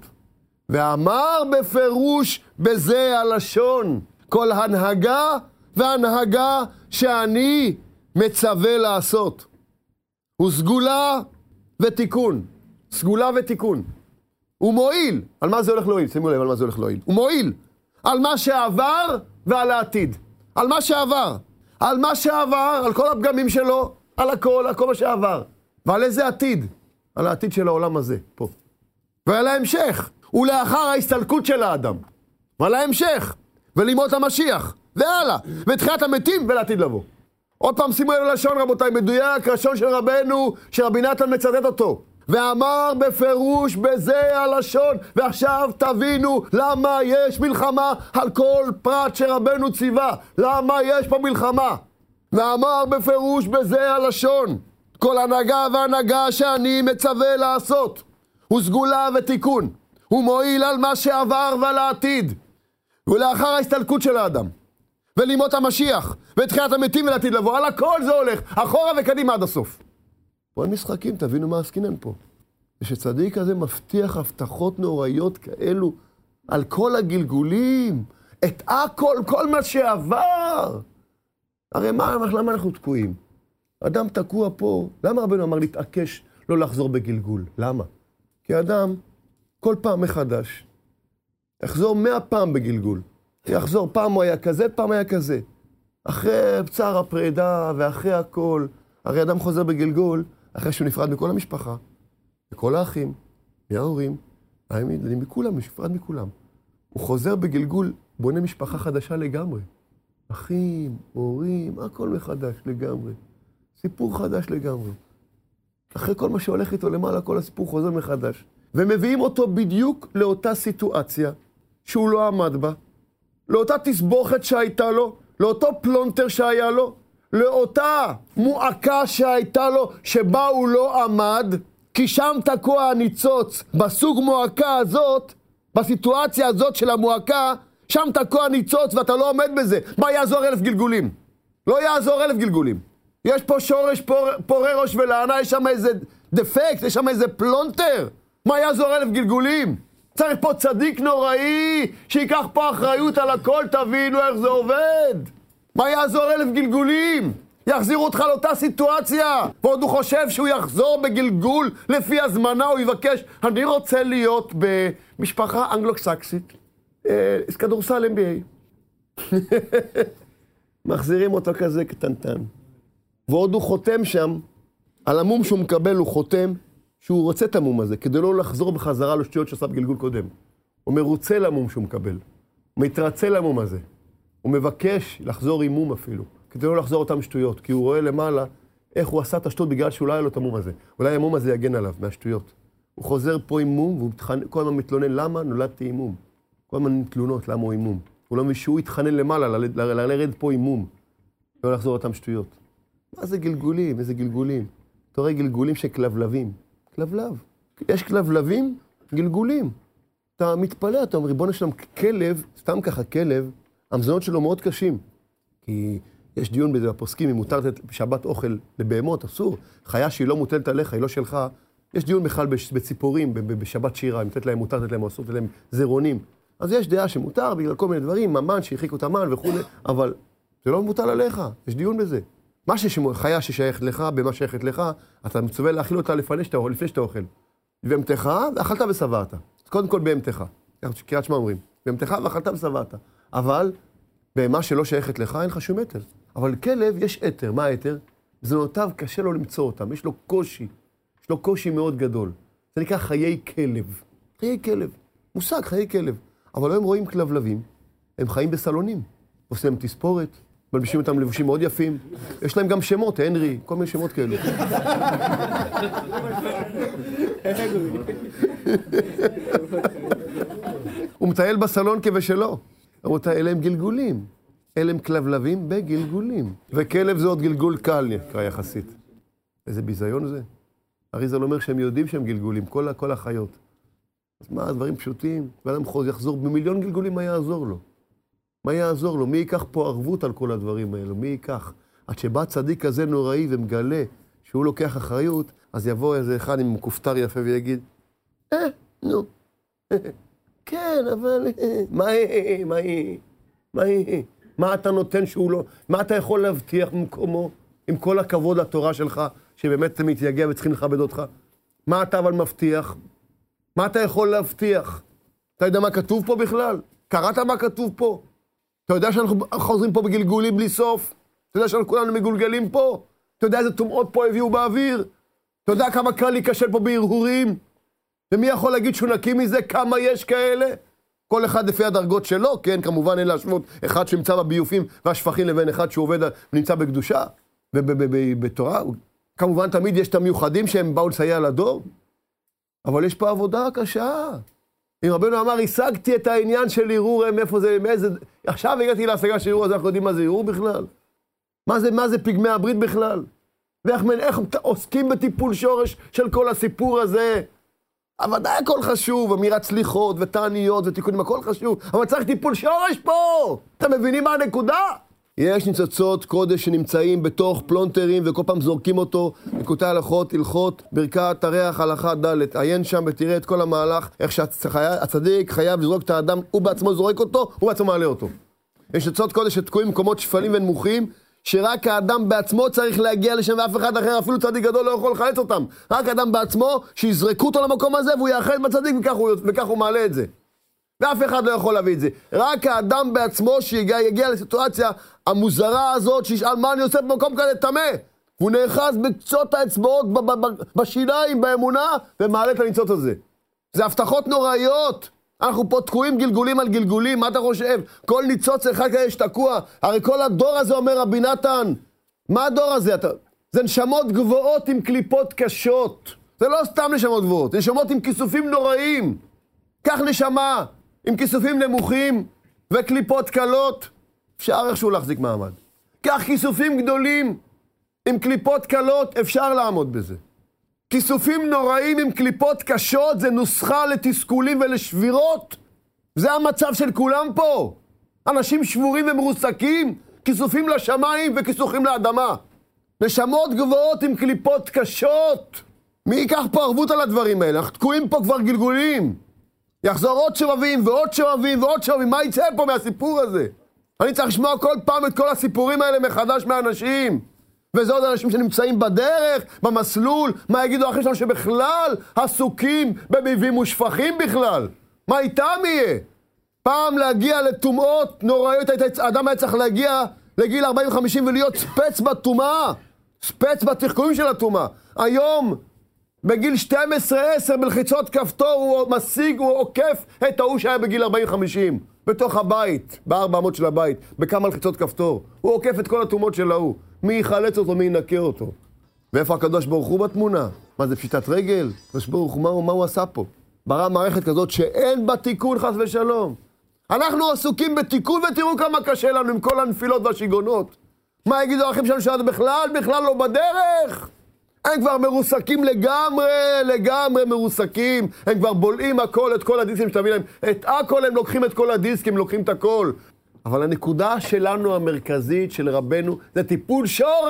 ואמר בפירוש בזה הלשון, כל הנהגה והנהגה שאני מצווה לעשות. הוא סגולה ותיקון. סגולה ותיקון. הוא מועיל. על מה זה הולך להועיל? שימו לב על מה זה הולך להועיל. הוא מועיל. על מה שעבר ועל העתיד. על מה שעבר. על מה שעבר, על כל הפגמים שלו, על הכל, על כל מה שעבר. ועל איזה עתיד? על העתיד של העולם הזה, פה. ועל ההמשך. ולאחר ההסתלקות של האדם. ועל ההמשך. ולימות המשיח. והלאה. ותחיית המתים ולעתיד לבוא. עוד פעם שימו לב ללשון רבותיי, מדויק, לשון של רבנו, שרבי נתן מצטט אותו. ואמר בפירוש בזה הלשון, ועכשיו תבינו למה יש מלחמה על כל פרט שרבנו ציווה. למה יש פה מלחמה? ואמר בפירוש בזה הלשון, כל הנהגה והנהגה שאני מצווה לעשות, הוא סגולה ותיקון, הוא מועיל על מה שעבר ועל העתיד, ולאחר ההסתלקות של האדם. ולימות המשיח, ותחיית המתים ולעתיד לבוא, על הכל זה הולך, אחורה וקדימה עד הסוף. פה משחקים, תבינו מה עסקינן פה. ושצדיק הזה מבטיח הבטחות נוראיות כאלו, על כל הגלגולים, את הכל, כל מה שעבר. הרי מה, למה אנחנו תקועים? אדם תקוע פה, למה רבנו אמר להתעקש לא לחזור בגלגול? למה? כי אדם, כל פעם מחדש, יחזור מאה פעם בגלגול. יחזור, פעם הוא היה כזה, פעם היה כזה. אחרי צער הפרידה ואחרי הכל, הרי אדם חוזר בגלגול, אחרי שהוא נפרד מכל המשפחה, מכל האחים, מההורים, הילדים, מכולם, נפרד מכולם. הוא חוזר בגלגול, בונה משפחה חדשה לגמרי. אחים, הורים, הכל מחדש לגמרי. סיפור חדש לגמרי. אחרי כל מה שהולך איתו למעלה, כל הסיפור חוזר מחדש. ומביאים אותו בדיוק לאותה סיטואציה שהוא לא עמד בה, לאותה תסבוכת שהייתה לו, לאותו פלונטר שהיה לו, לאותה מועקה שהייתה לו, שבה הוא לא עמד, כי שם תקוע הניצוץ. בסוג מועקה הזאת, בסיטואציה הזאת של המועקה, שם תקוע ניצוץ ואתה לא עומד בזה. מה יעזור אלף גלגולים? לא יעזור אלף גלגולים. יש פה שורש פור, פורי ראש ולענה, יש שם איזה דפקט, יש שם איזה פלונטר. מה יעזור אלף גלגולים? צריך פה צדיק נוראי, שיקח פה אחריות על הכל, תבינו איך זה עובד. מה יעזור אלף גלגולים? יחזירו אותך לאותה סיטואציה, ועוד הוא חושב שהוא יחזור בגלגול לפי הזמנה, הוא יבקש, אני רוצה להיות במשפחה אנגלו-סקסית, אה, כדורסל אם בי איי. מחזירים אותו כזה קטנטן. ועוד הוא חותם שם, על המום שהוא מקבל הוא חותם, שהוא רוצה את המום הזה, כדי לא לחזור בחזרה לשטויות שעשה בגלגול קודם. הוא מרוצה למום שהוא מקבל, הוא מתרצה למום הזה. הוא מבקש לחזור עם מום אפילו, כדי לא לחזור אותם שטויות, כי הוא רואה למעלה איך הוא עשה את השטות בגלל שאולי היה לו את המום הזה. אולי המום הזה יגן עליו מהשטויות. הוא חוזר פה עם מום, והוא כל הזמן מתלונן למה נולדתי עם מום. כל הזמן תלונות למה הוא עם מום. הוא לא משהו התחנן למעלה, לרד פה עם מום, לא לחזור אותם שטויות. מה זה גלגולים? איזה גלגולים? אתה רואה גלגולים של כלבלבים. כלבלב. יש כלבלבים, גלגולים. אתה מתפלא, אתה אומר, ריבונו שלם, כלב, סתם ככה כלב, המזונות שלו מאוד קשים. כי יש דיון בזה בפוסקים, אם מותר לתת בשבת אוכל לבהמות, אסור. חיה שהיא לא מוטלת עליך, היא לא שלך. יש דיון בכלל בציפורים, בשבת שירה, אם לתת להם, מותר לתת להם, אסור לתת להם זרעונים. אז יש דעה שמותר בגלל כל מיני דברים, ממן שהרחיקו את המן וכו', אבל זה לא מוטל עליך, יש דיון בזה. מה שחיה ששייכת לך, במה שייכת לך, אתה מצווה להאכיל אותה לפני שאתה, לפני שאתה אוכל. בהמתך ואכלת ושבעת. קודם כל בהמתך. קריאת שמע אומרים, בהמתך ואכלת ושבעת. אבל במה שלא שייכת לך, אין לך שום היתר. אבל כלב יש היתר. מה היתר? זנותיו קשה לו למצוא אותם, יש לו קושי. יש לו קושי מאוד גדול. זה נקרא חיי כלב. חיי כלב. מושג, חיי כלב. אבל לא הם רואים כלבלבים, הם חיים בסלונים. עושים להם תספורת, מלבישים אותם לבושים מאוד יפים. יש להם גם שמות, הנרי, כל מיני שמות כאלו. הוא מטייל בסלון כבשלו. רבותיי, אלה הם גלגולים. אלה הם כלבלבים בגלגולים. וכלב זה עוד גלגול קל, נקרא יחסית. איזה ביזיון זה. אריזל אומר שהם יודעים שהם גלגולים, כל, כל החיות. אז מה, דברים פשוטים? ואדם חוז יחזור, במיליון גלגולים מה יעזור לו? מה יעזור לו? מי ייקח פה ערבות על כל הדברים האלו? מי ייקח? עד שבא צדיק כזה נוראי ומגלה שהוא לוקח אחריות, אז יבוא איזה אחד עם כופתר יפה ויגיד, אה, נו, כן, אבל מה אה, מה אה, מה אה, מה אתה נותן שהוא לא, מה אתה יכול להבטיח במקומו, עם כל הכבוד לתורה שלך, שבאמת אתה מתייגע וצריכים לכבד אותך? מה אתה אבל מבטיח? מה אתה יכול להבטיח? אתה יודע מה כתוב פה בכלל? קראת מה כתוב פה? אתה יודע שאנחנו חוזרים פה בגלגולים בלי סוף? אתה יודע שאנחנו כולנו מגולגלים פה? אתה יודע איזה טומאות פה הביאו באוויר? אתה יודע כמה קל להיכשל פה בהרהורים? ומי יכול להגיד שהוא נקי מזה? כמה יש כאלה? כל אחד לפי הדרגות שלו, כן, כמובן אין להשוות אחד שנמצא בביופים והשפכים לבין אחד שהוא עובד ונמצא בקדושה ובתורה. כמובן תמיד יש את המיוחדים שהם באו לסייע לדור, אבל יש פה עבודה קשה. אם רבנו אמר, השגתי את העניין של ערעור, מאיפה זה, מאיזה... עכשיו הגעתי להשגה של ערעור, אז אנחנו יודעים מה זה ערעור בכלל? מה זה, מה זה פגמי הברית בכלל? ואיך איך עוסקים בטיפול שורש של כל הסיפור הזה? אבל די הכל חשוב, אמירת סליחות ותעניות ותיקונים, הכל חשוב, אבל צריך טיפול שורש פה! אתם מבינים מה הנקודה? יש ניצוצות קודש שנמצאים בתוך פלונטרים וכל פעם זורקים אותו, לקוטי הלכות, הלכות, ברכת הריח, הלכה ד', עיין שם ותראה את כל המהלך, איך שהצדיק חייב לזרוק את האדם, הוא בעצמו זורק אותו, הוא בעצמו מעלה אותו. יש ניצוצות קודש שתקועים במקומות שפלים ונמוכים, שרק האדם בעצמו צריך להגיע לשם ואף אחד אחר, אפילו צדיק גדול לא יכול לחלץ אותם. רק האדם בעצמו, שיזרקו אותו למקום הזה והוא יאחד בצדיק וכך הוא, וכך הוא מעלה את זה. ואף אחד לא יכול להביא את זה. רק האדם בעצמו שיגיע לסיטואציה המוזרה הזאת, שישאל מה אני עושה במקום כזה טמא. והוא נאחז בקצות האצבעות בשיניים, באמונה, ומעלה את הניצוץ הזה. זה הבטחות נוראיות. אנחנו פה תקועים גלגולים על גלגולים, מה אתה חושב? כל ניצוץ אחד כזה שתקוע. הרי כל הדור הזה אומר רבי נתן, מה הדור הזה? אתה... זה נשמות גבוהות עם קליפות קשות. זה לא סתם נשמות גבוהות, זה נשמות עם כיסופים נוראים. כך נשמה, עם כיסופים נמוכים וקליפות קלות, אפשר איכשהו להחזיק מעמד. כך כיסופים גדולים עם קליפות קלות, אפשר לעמוד בזה. כיסופים נוראים עם קליפות קשות, זה נוסחה לתסכולים ולשבירות. זה המצב של כולם פה. אנשים שבורים ומרוסקים, כיסופים לשמיים וכיסופים לאדמה. נשמות גבוהות עם קליפות קשות. מי ייקח פה ערבות על הדברים האלה? אנחנו תקועים פה כבר גלגולים. יחזור עוד שבבים ועוד שבבים ועוד שבבים. מה יצא פה מהסיפור הזה? אני צריך לשמוע כל פעם את כל הסיפורים האלה מחדש מהאנשים. וזה עוד אנשים שנמצאים בדרך, במסלול. מה יגידו אחרי שלנו שבכלל עסוקים בביבים ושפכים בכלל? מה איתם יהיה? פעם להגיע לטומאות נוראיות, האדם היה צריך להגיע לגיל ארבעים חמישים ולהיות ספץ בטומאה. ספץ בתחכומים של הטומאה. היום, בגיל שתים עשרה עשר בלחיצות כפתור, הוא משיג, הוא עוקף את ההוא שהיה בגיל ארבעים חמישים. בתוך הבית, בארבע אמות של הבית, בכמה לחיצות כפתור. הוא עוקף את כל הטומאות של ההוא. מי יחלץ אותו, מי ינקה אותו. ואיפה הקדוש ברוך הוא בתמונה? מה זה פשיטת רגל? הקדוש ברוך הוא, מה, מה הוא עשה פה? ברא מערכת כזאת שאין בה תיקון חס ושלום. אנחנו עסוקים בתיקון ותראו כמה קשה לנו עם כל הנפילות והשיגונות. מה יגידו האחים שלנו שעד בכלל, בכלל לא בדרך? הם כבר מרוסקים לגמרי, לגמרי מרוסקים. הם כבר בולעים הכל, את כל הדיסקים שתביא להם. את הכל הם לוקחים את כל הדיסקים, לוקחים את הכל. אבל הנקודה שלנו המרכזית של רבנו זה טיפול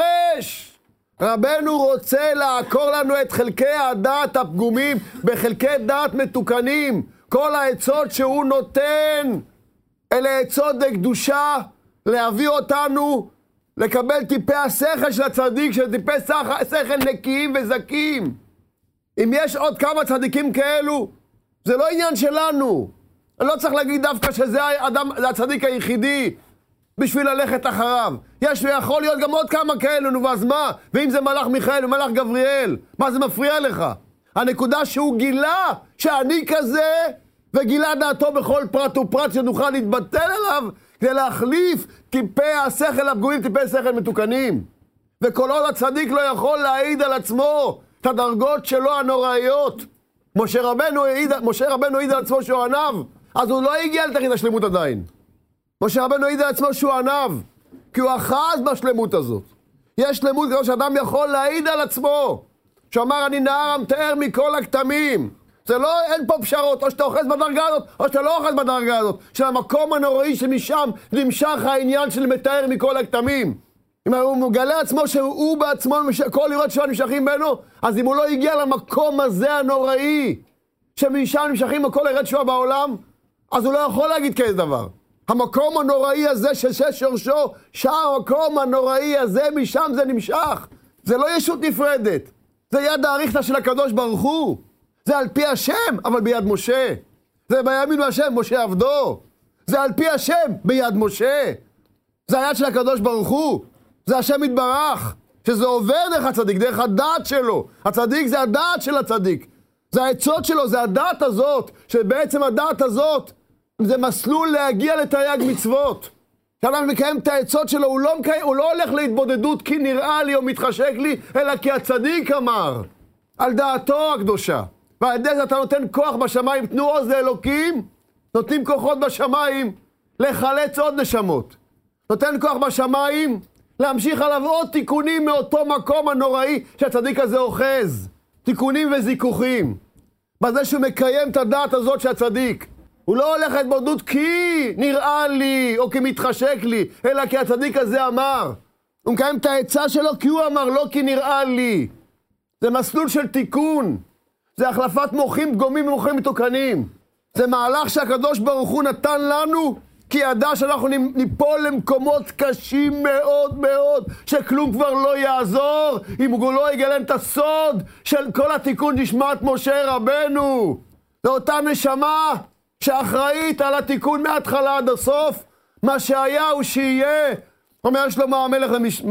שורש. רבנו רוצה לעקור לנו את חלקי הדעת הפגומים בחלקי דעת מתוקנים. כל העצות שהוא נותן אלה עצות לקדושה, להביא אותנו לקבל טיפי השכל של הצדיק, של טיפי שכל נקיים וזקים. אם יש עוד כמה צדיקים כאלו, זה לא עניין שלנו. אני לא צריך להגיד דווקא שזה האדם, זה הצדיק היחידי בשביל ללכת אחריו. יש ויכול להיות גם עוד כמה כאלו, נו אז מה? ואם זה מלאך מיכאל ומלאך גבריאל, מה זה מפריע לך? הנקודה שהוא גילה שאני כזה, וגילה דעתו בכל פרט ופרט שנוכל להתבטל עליו, כדי להחליף טיפי השכל הפגומים, טיפי שכל מתוקנים. וכל עוד הצדיק לא יכול להעיד על עצמו את הדרגות שלו הנוראיות. משה רבנו העיד, משה רבנו העיד על עצמו שהוא ענב, אז הוא לא הגיע לתכלית השלמות עדיין. משה רבנו העיד על עצמו שהוא ענב, כי הוא אחז בשלמות הזאת. יש שלמות כזאת שאדם יכול להעיד על עצמו, שאמר אני נער המתאר מכל הכתמים. זה לא, אין פה פשרות, או שאתה אוחז בדרגה הזאת, או שאתה לא אוחז בדרגה הזאת, של המקום הנוראי שמשם נמשך העניין של מתאר מכל הכתמים. אם הוא מגלה עצמו שהוא בעצמו, כל לראות שלו נמשכים בינו, אז אם הוא לא הגיע למקום הזה הנוראי, שמשם נמשכים כל לראות שלו בעולם, אז הוא לא יכול להגיד כזה דבר. המקום הנוראי הזה ששש שורשו, שם המקום הנוראי הזה, משם זה נמשך. זה לא ישות נפרדת, זה יד האריכתא של הקדוש ברוך הוא. זה על פי השם, אבל ביד משה. זה בימין והשם, משה עבדו. זה על פי השם, ביד משה. זה היד של הקדוש ברוך הוא. זה השם יתברך. שזה עובר דרך הצדיק, דרך הדעת שלו. הצדיק זה הדעת של הצדיק. זה העצות שלו, זה הדעת הזאת. שבעצם הדעת הזאת, זה מסלול להגיע לתרי"ג מצוות. כשאנחנו מקיים את העצות שלו, הוא לא, מקיים, הוא לא הולך להתבודדות כי נראה לי או מתחשק לי, אלא כי הצדיק אמר. על דעתו הקדושה. ועל ידי זה אתה נותן כוח בשמיים, תנו עוז לאלוקים, נותנים כוחות בשמיים לחלץ עוד נשמות. נותן כוח בשמיים להמשיך עליו עוד תיקונים מאותו מקום הנוראי שהצדיק הזה אוחז. תיקונים וזיכוכים. בזה שהוא מקיים את הדעת הזאת שהצדיק. הוא לא הולך להתבודדות כי נראה לי או כי מתחשק לי, אלא כי הצדיק הזה אמר. הוא מקיים את העצה שלו כי הוא אמר, לא כי נראה לי. זה מסלול של תיקון. זה החלפת מוחים פגומים ומוחים מתוקנים. זה מהלך שהקדוש ברוך הוא נתן לנו, כי ידע שאנחנו ניפול למקומות קשים מאוד מאוד, שכלום כבר לא יעזור, אם הוא לא יגלם את הסוד של כל התיקון נשמת משה רבנו. זה אותה נשמה שאחראית על התיקון מההתחלה עד הסוף, מה שהיה הוא שיהיה. אומר שלמה המלך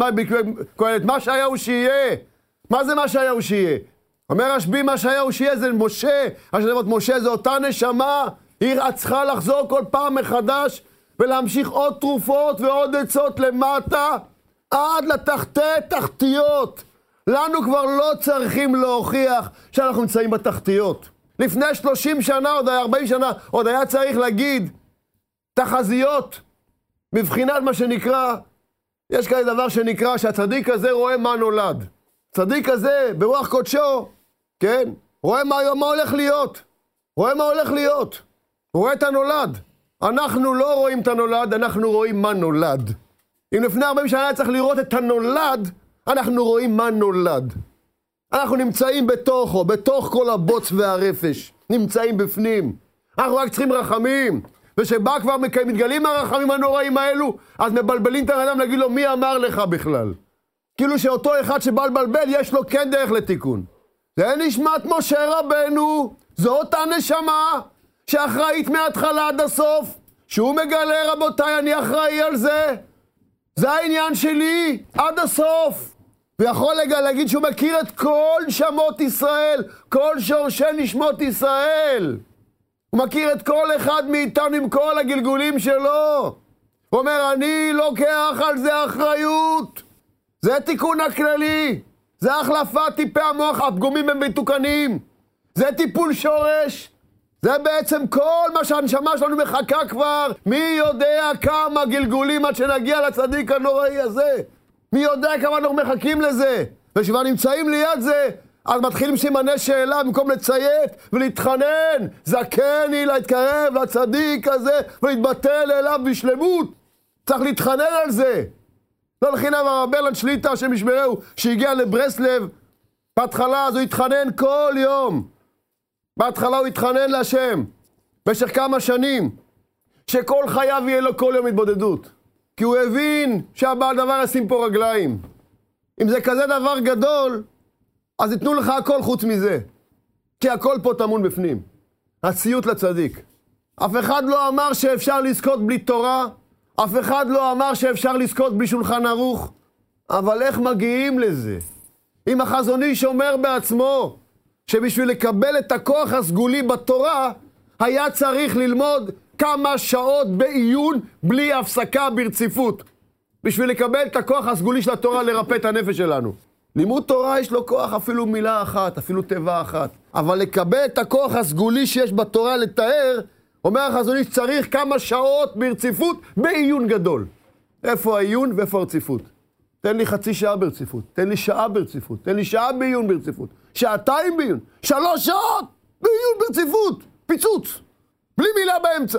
בקהלת, מה שהיה הוא שיהיה. מה זה מה שהיה הוא שיהיה? אומר רשב"י, מה שהיה הוא שיהיה זה משה. השלמות משה זה אותה נשמה, היא צריכה לחזור כל פעם מחדש ולהמשיך עוד תרופות ועוד עצות למטה עד לתחתי תחתיות. לנו כבר לא צריכים להוכיח שאנחנו נמצאים בתחתיות. לפני שלושים שנה, עוד היה ארבעים שנה, עוד היה צריך להגיד תחזיות מבחינת מה שנקרא, יש כאלה דבר שנקרא שהצדיק הזה רואה מה נולד. צדיק הזה ברוח קודשו, כן, רואה מה, מה הולך להיות, רואה מה הולך להיות, הוא רואה את הנולד. אנחנו לא רואים את הנולד, אנחנו רואים מה נולד. אם לפני ארבעים שנה צריך לראות את הנולד, אנחנו רואים מה נולד. אנחנו נמצאים בתוכו, בתוך כל הבוץ והרפש, נמצאים בפנים. אנחנו רק צריכים רחמים, ושבא כבר מתגלים הרחמים הנוראים האלו, אז מבלבלים את האדם להגיד לו מי אמר לך בכלל. כאילו שאותו אחד שבא לבלבל יש לו כן דרך לתיקון. זה נשמת משה רבנו, זו אותה נשמה שאחראית מההתחלה עד הסוף, שהוא מגלה רבותיי אני אחראי על זה, זה העניין שלי עד הסוף. ויכול להגיד שהוא מכיר את כל שמות ישראל, כל שורשי נשמות ישראל. הוא מכיר את כל אחד מאיתנו עם כל הגלגולים שלו. הוא אומר אני לוקח על זה אחריות. זה תיקון הכללי, זה החלפת טיפי המוח הפגומים הם מתוקנים, זה טיפול שורש, זה בעצם כל מה שהנשמה שלנו מחכה כבר. מי יודע כמה גלגולים עד שנגיע לצדיק הנוראי הזה, מי יודע כמה אנחנו מחכים לזה, ושבא נמצאים ליד זה, אז מתחילים סימני שאלה במקום לציית ולהתחנן, זכני להתקרב לצדיק הזה ולהתבטל אליו בשלמות. צריך להתחנן על זה. לא לחינם הרב ברלנד שליט"א שמשמרהו, שהגיע לברסלב, בהתחלה אז הוא התחנן כל יום. בהתחלה הוא התחנן להשם, במשך כמה שנים, שכל חייו יהיה לו כל יום התבודדות. כי הוא הבין שהבעל דבר ישים פה רגליים. אם זה כזה דבר גדול, אז יתנו לך הכל חוץ מזה. כי הכל פה טמון בפנים. הציות לצדיק. אף אחד לא אמר שאפשר לזכות בלי תורה, אף אחד לא אמר שאפשר לזכות בלי שולחן ערוך, אבל איך מגיעים לזה? אם החזון איש אומר בעצמו, שבשביל לקבל את הכוח הסגולי בתורה, היה צריך ללמוד כמה שעות בעיון בלי הפסקה ברציפות. בשביל לקבל את הכוח הסגולי של התורה לרפא את הנפש שלנו. לימוד תורה יש לו כוח אפילו מילה אחת, אפילו תיבה אחת. אבל לקבל את הכוח הסגולי שיש בתורה לתאר, אומר החזון איש צריך כמה שעות ברציפות בעיון גדול. איפה העיון ואיפה הרציפות? תן לי חצי שעה ברציפות, תן לי שעה ברציפות, תן לי שעה בעיון ברציפות, שעתיים בעיון, שלוש שעות בעיון ברציפות, פיצוץ, בלי מילה באמצע.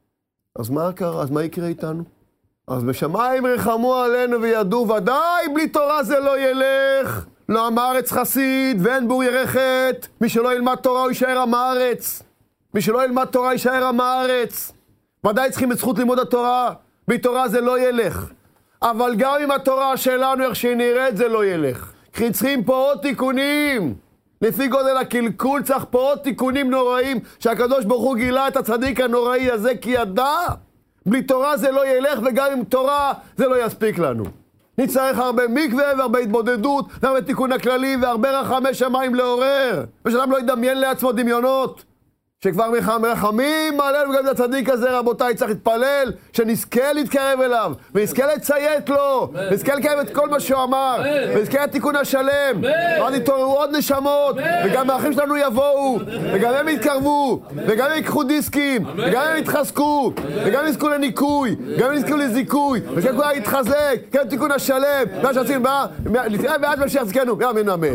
אז מה קרה? אז מה יקרה איתנו? אז בשמיים רחמו עלינו וידעו, ודאי בלי תורה זה לא ילך. לא עם הארץ חסיד ואין בור ירחת. מי שלא ילמד תורה הוא יישאר עם הארץ. מי שלא ילמד תורה יישאר עם הארץ. ודאי צריכים את זכות לימוד התורה. בלי תורה זה לא ילך. אבל גם עם התורה שלנו, איך שהיא נראית, זה לא ילך. כי צריכים פה עוד תיקונים. לפי גודל הקלקול צריך פה עוד תיקונים נוראים, שהקדוש ברוך הוא גילה את הצדיק הנוראי הזה כי ידע. בלי תורה זה לא ילך, וגם עם תורה זה לא יספיק לנו. נצטרך הרבה מקווה והרבה התבודדות, והרבה תיקון הכללי, והרבה רחמי שמיים לעורר. ושאדם לא ידמיין לעצמו דמיונות. שכבר מרחמים עלינו גם את הצדיק הזה, רבותיי, צריך להתפלל, שנזכה להתקרב אליו, ונזכה לציית לו, ונזכה לקיים את כל מה שהוא אמר, ונזכה לתיקון השלם, ואז יתעוררו עוד נשמות, וגם האחים שלנו יבואו, וגם הם יתקרבו, וגם הם ייקחו דיסקים, וגם הם יתחזקו, וגם הם יזכו לניקוי, גם הם יזכו לזיכוי, ושכן כולם יתחזק, כן תיקון השלם, מה שעשינו, נתראה בעד מה שיחזקנו, אמן אמן.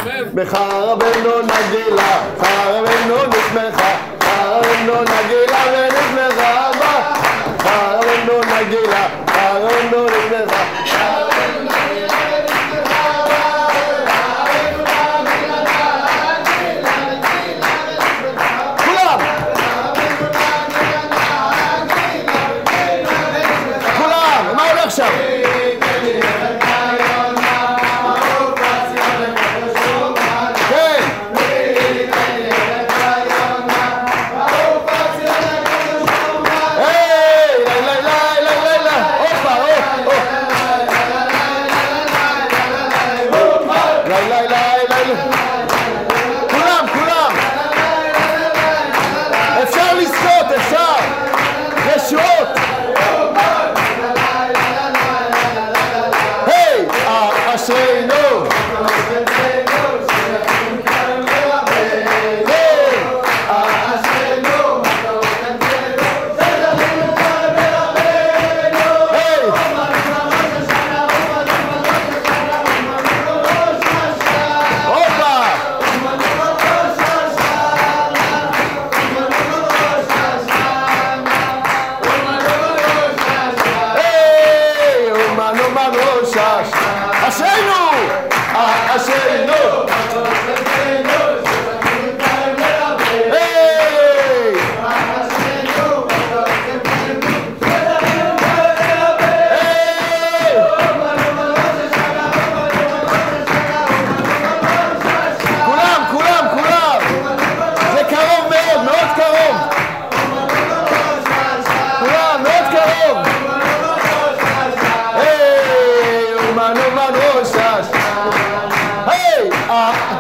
מחרבנו נגילה, חרבנו נשמחה, חרבנו נגילה ונשמחה בה, חרבנו נגילה, חרבנו נשמחה, חרבנו נגילה ונשמחה בה, כולם! כולם! מה הולך שם? Ah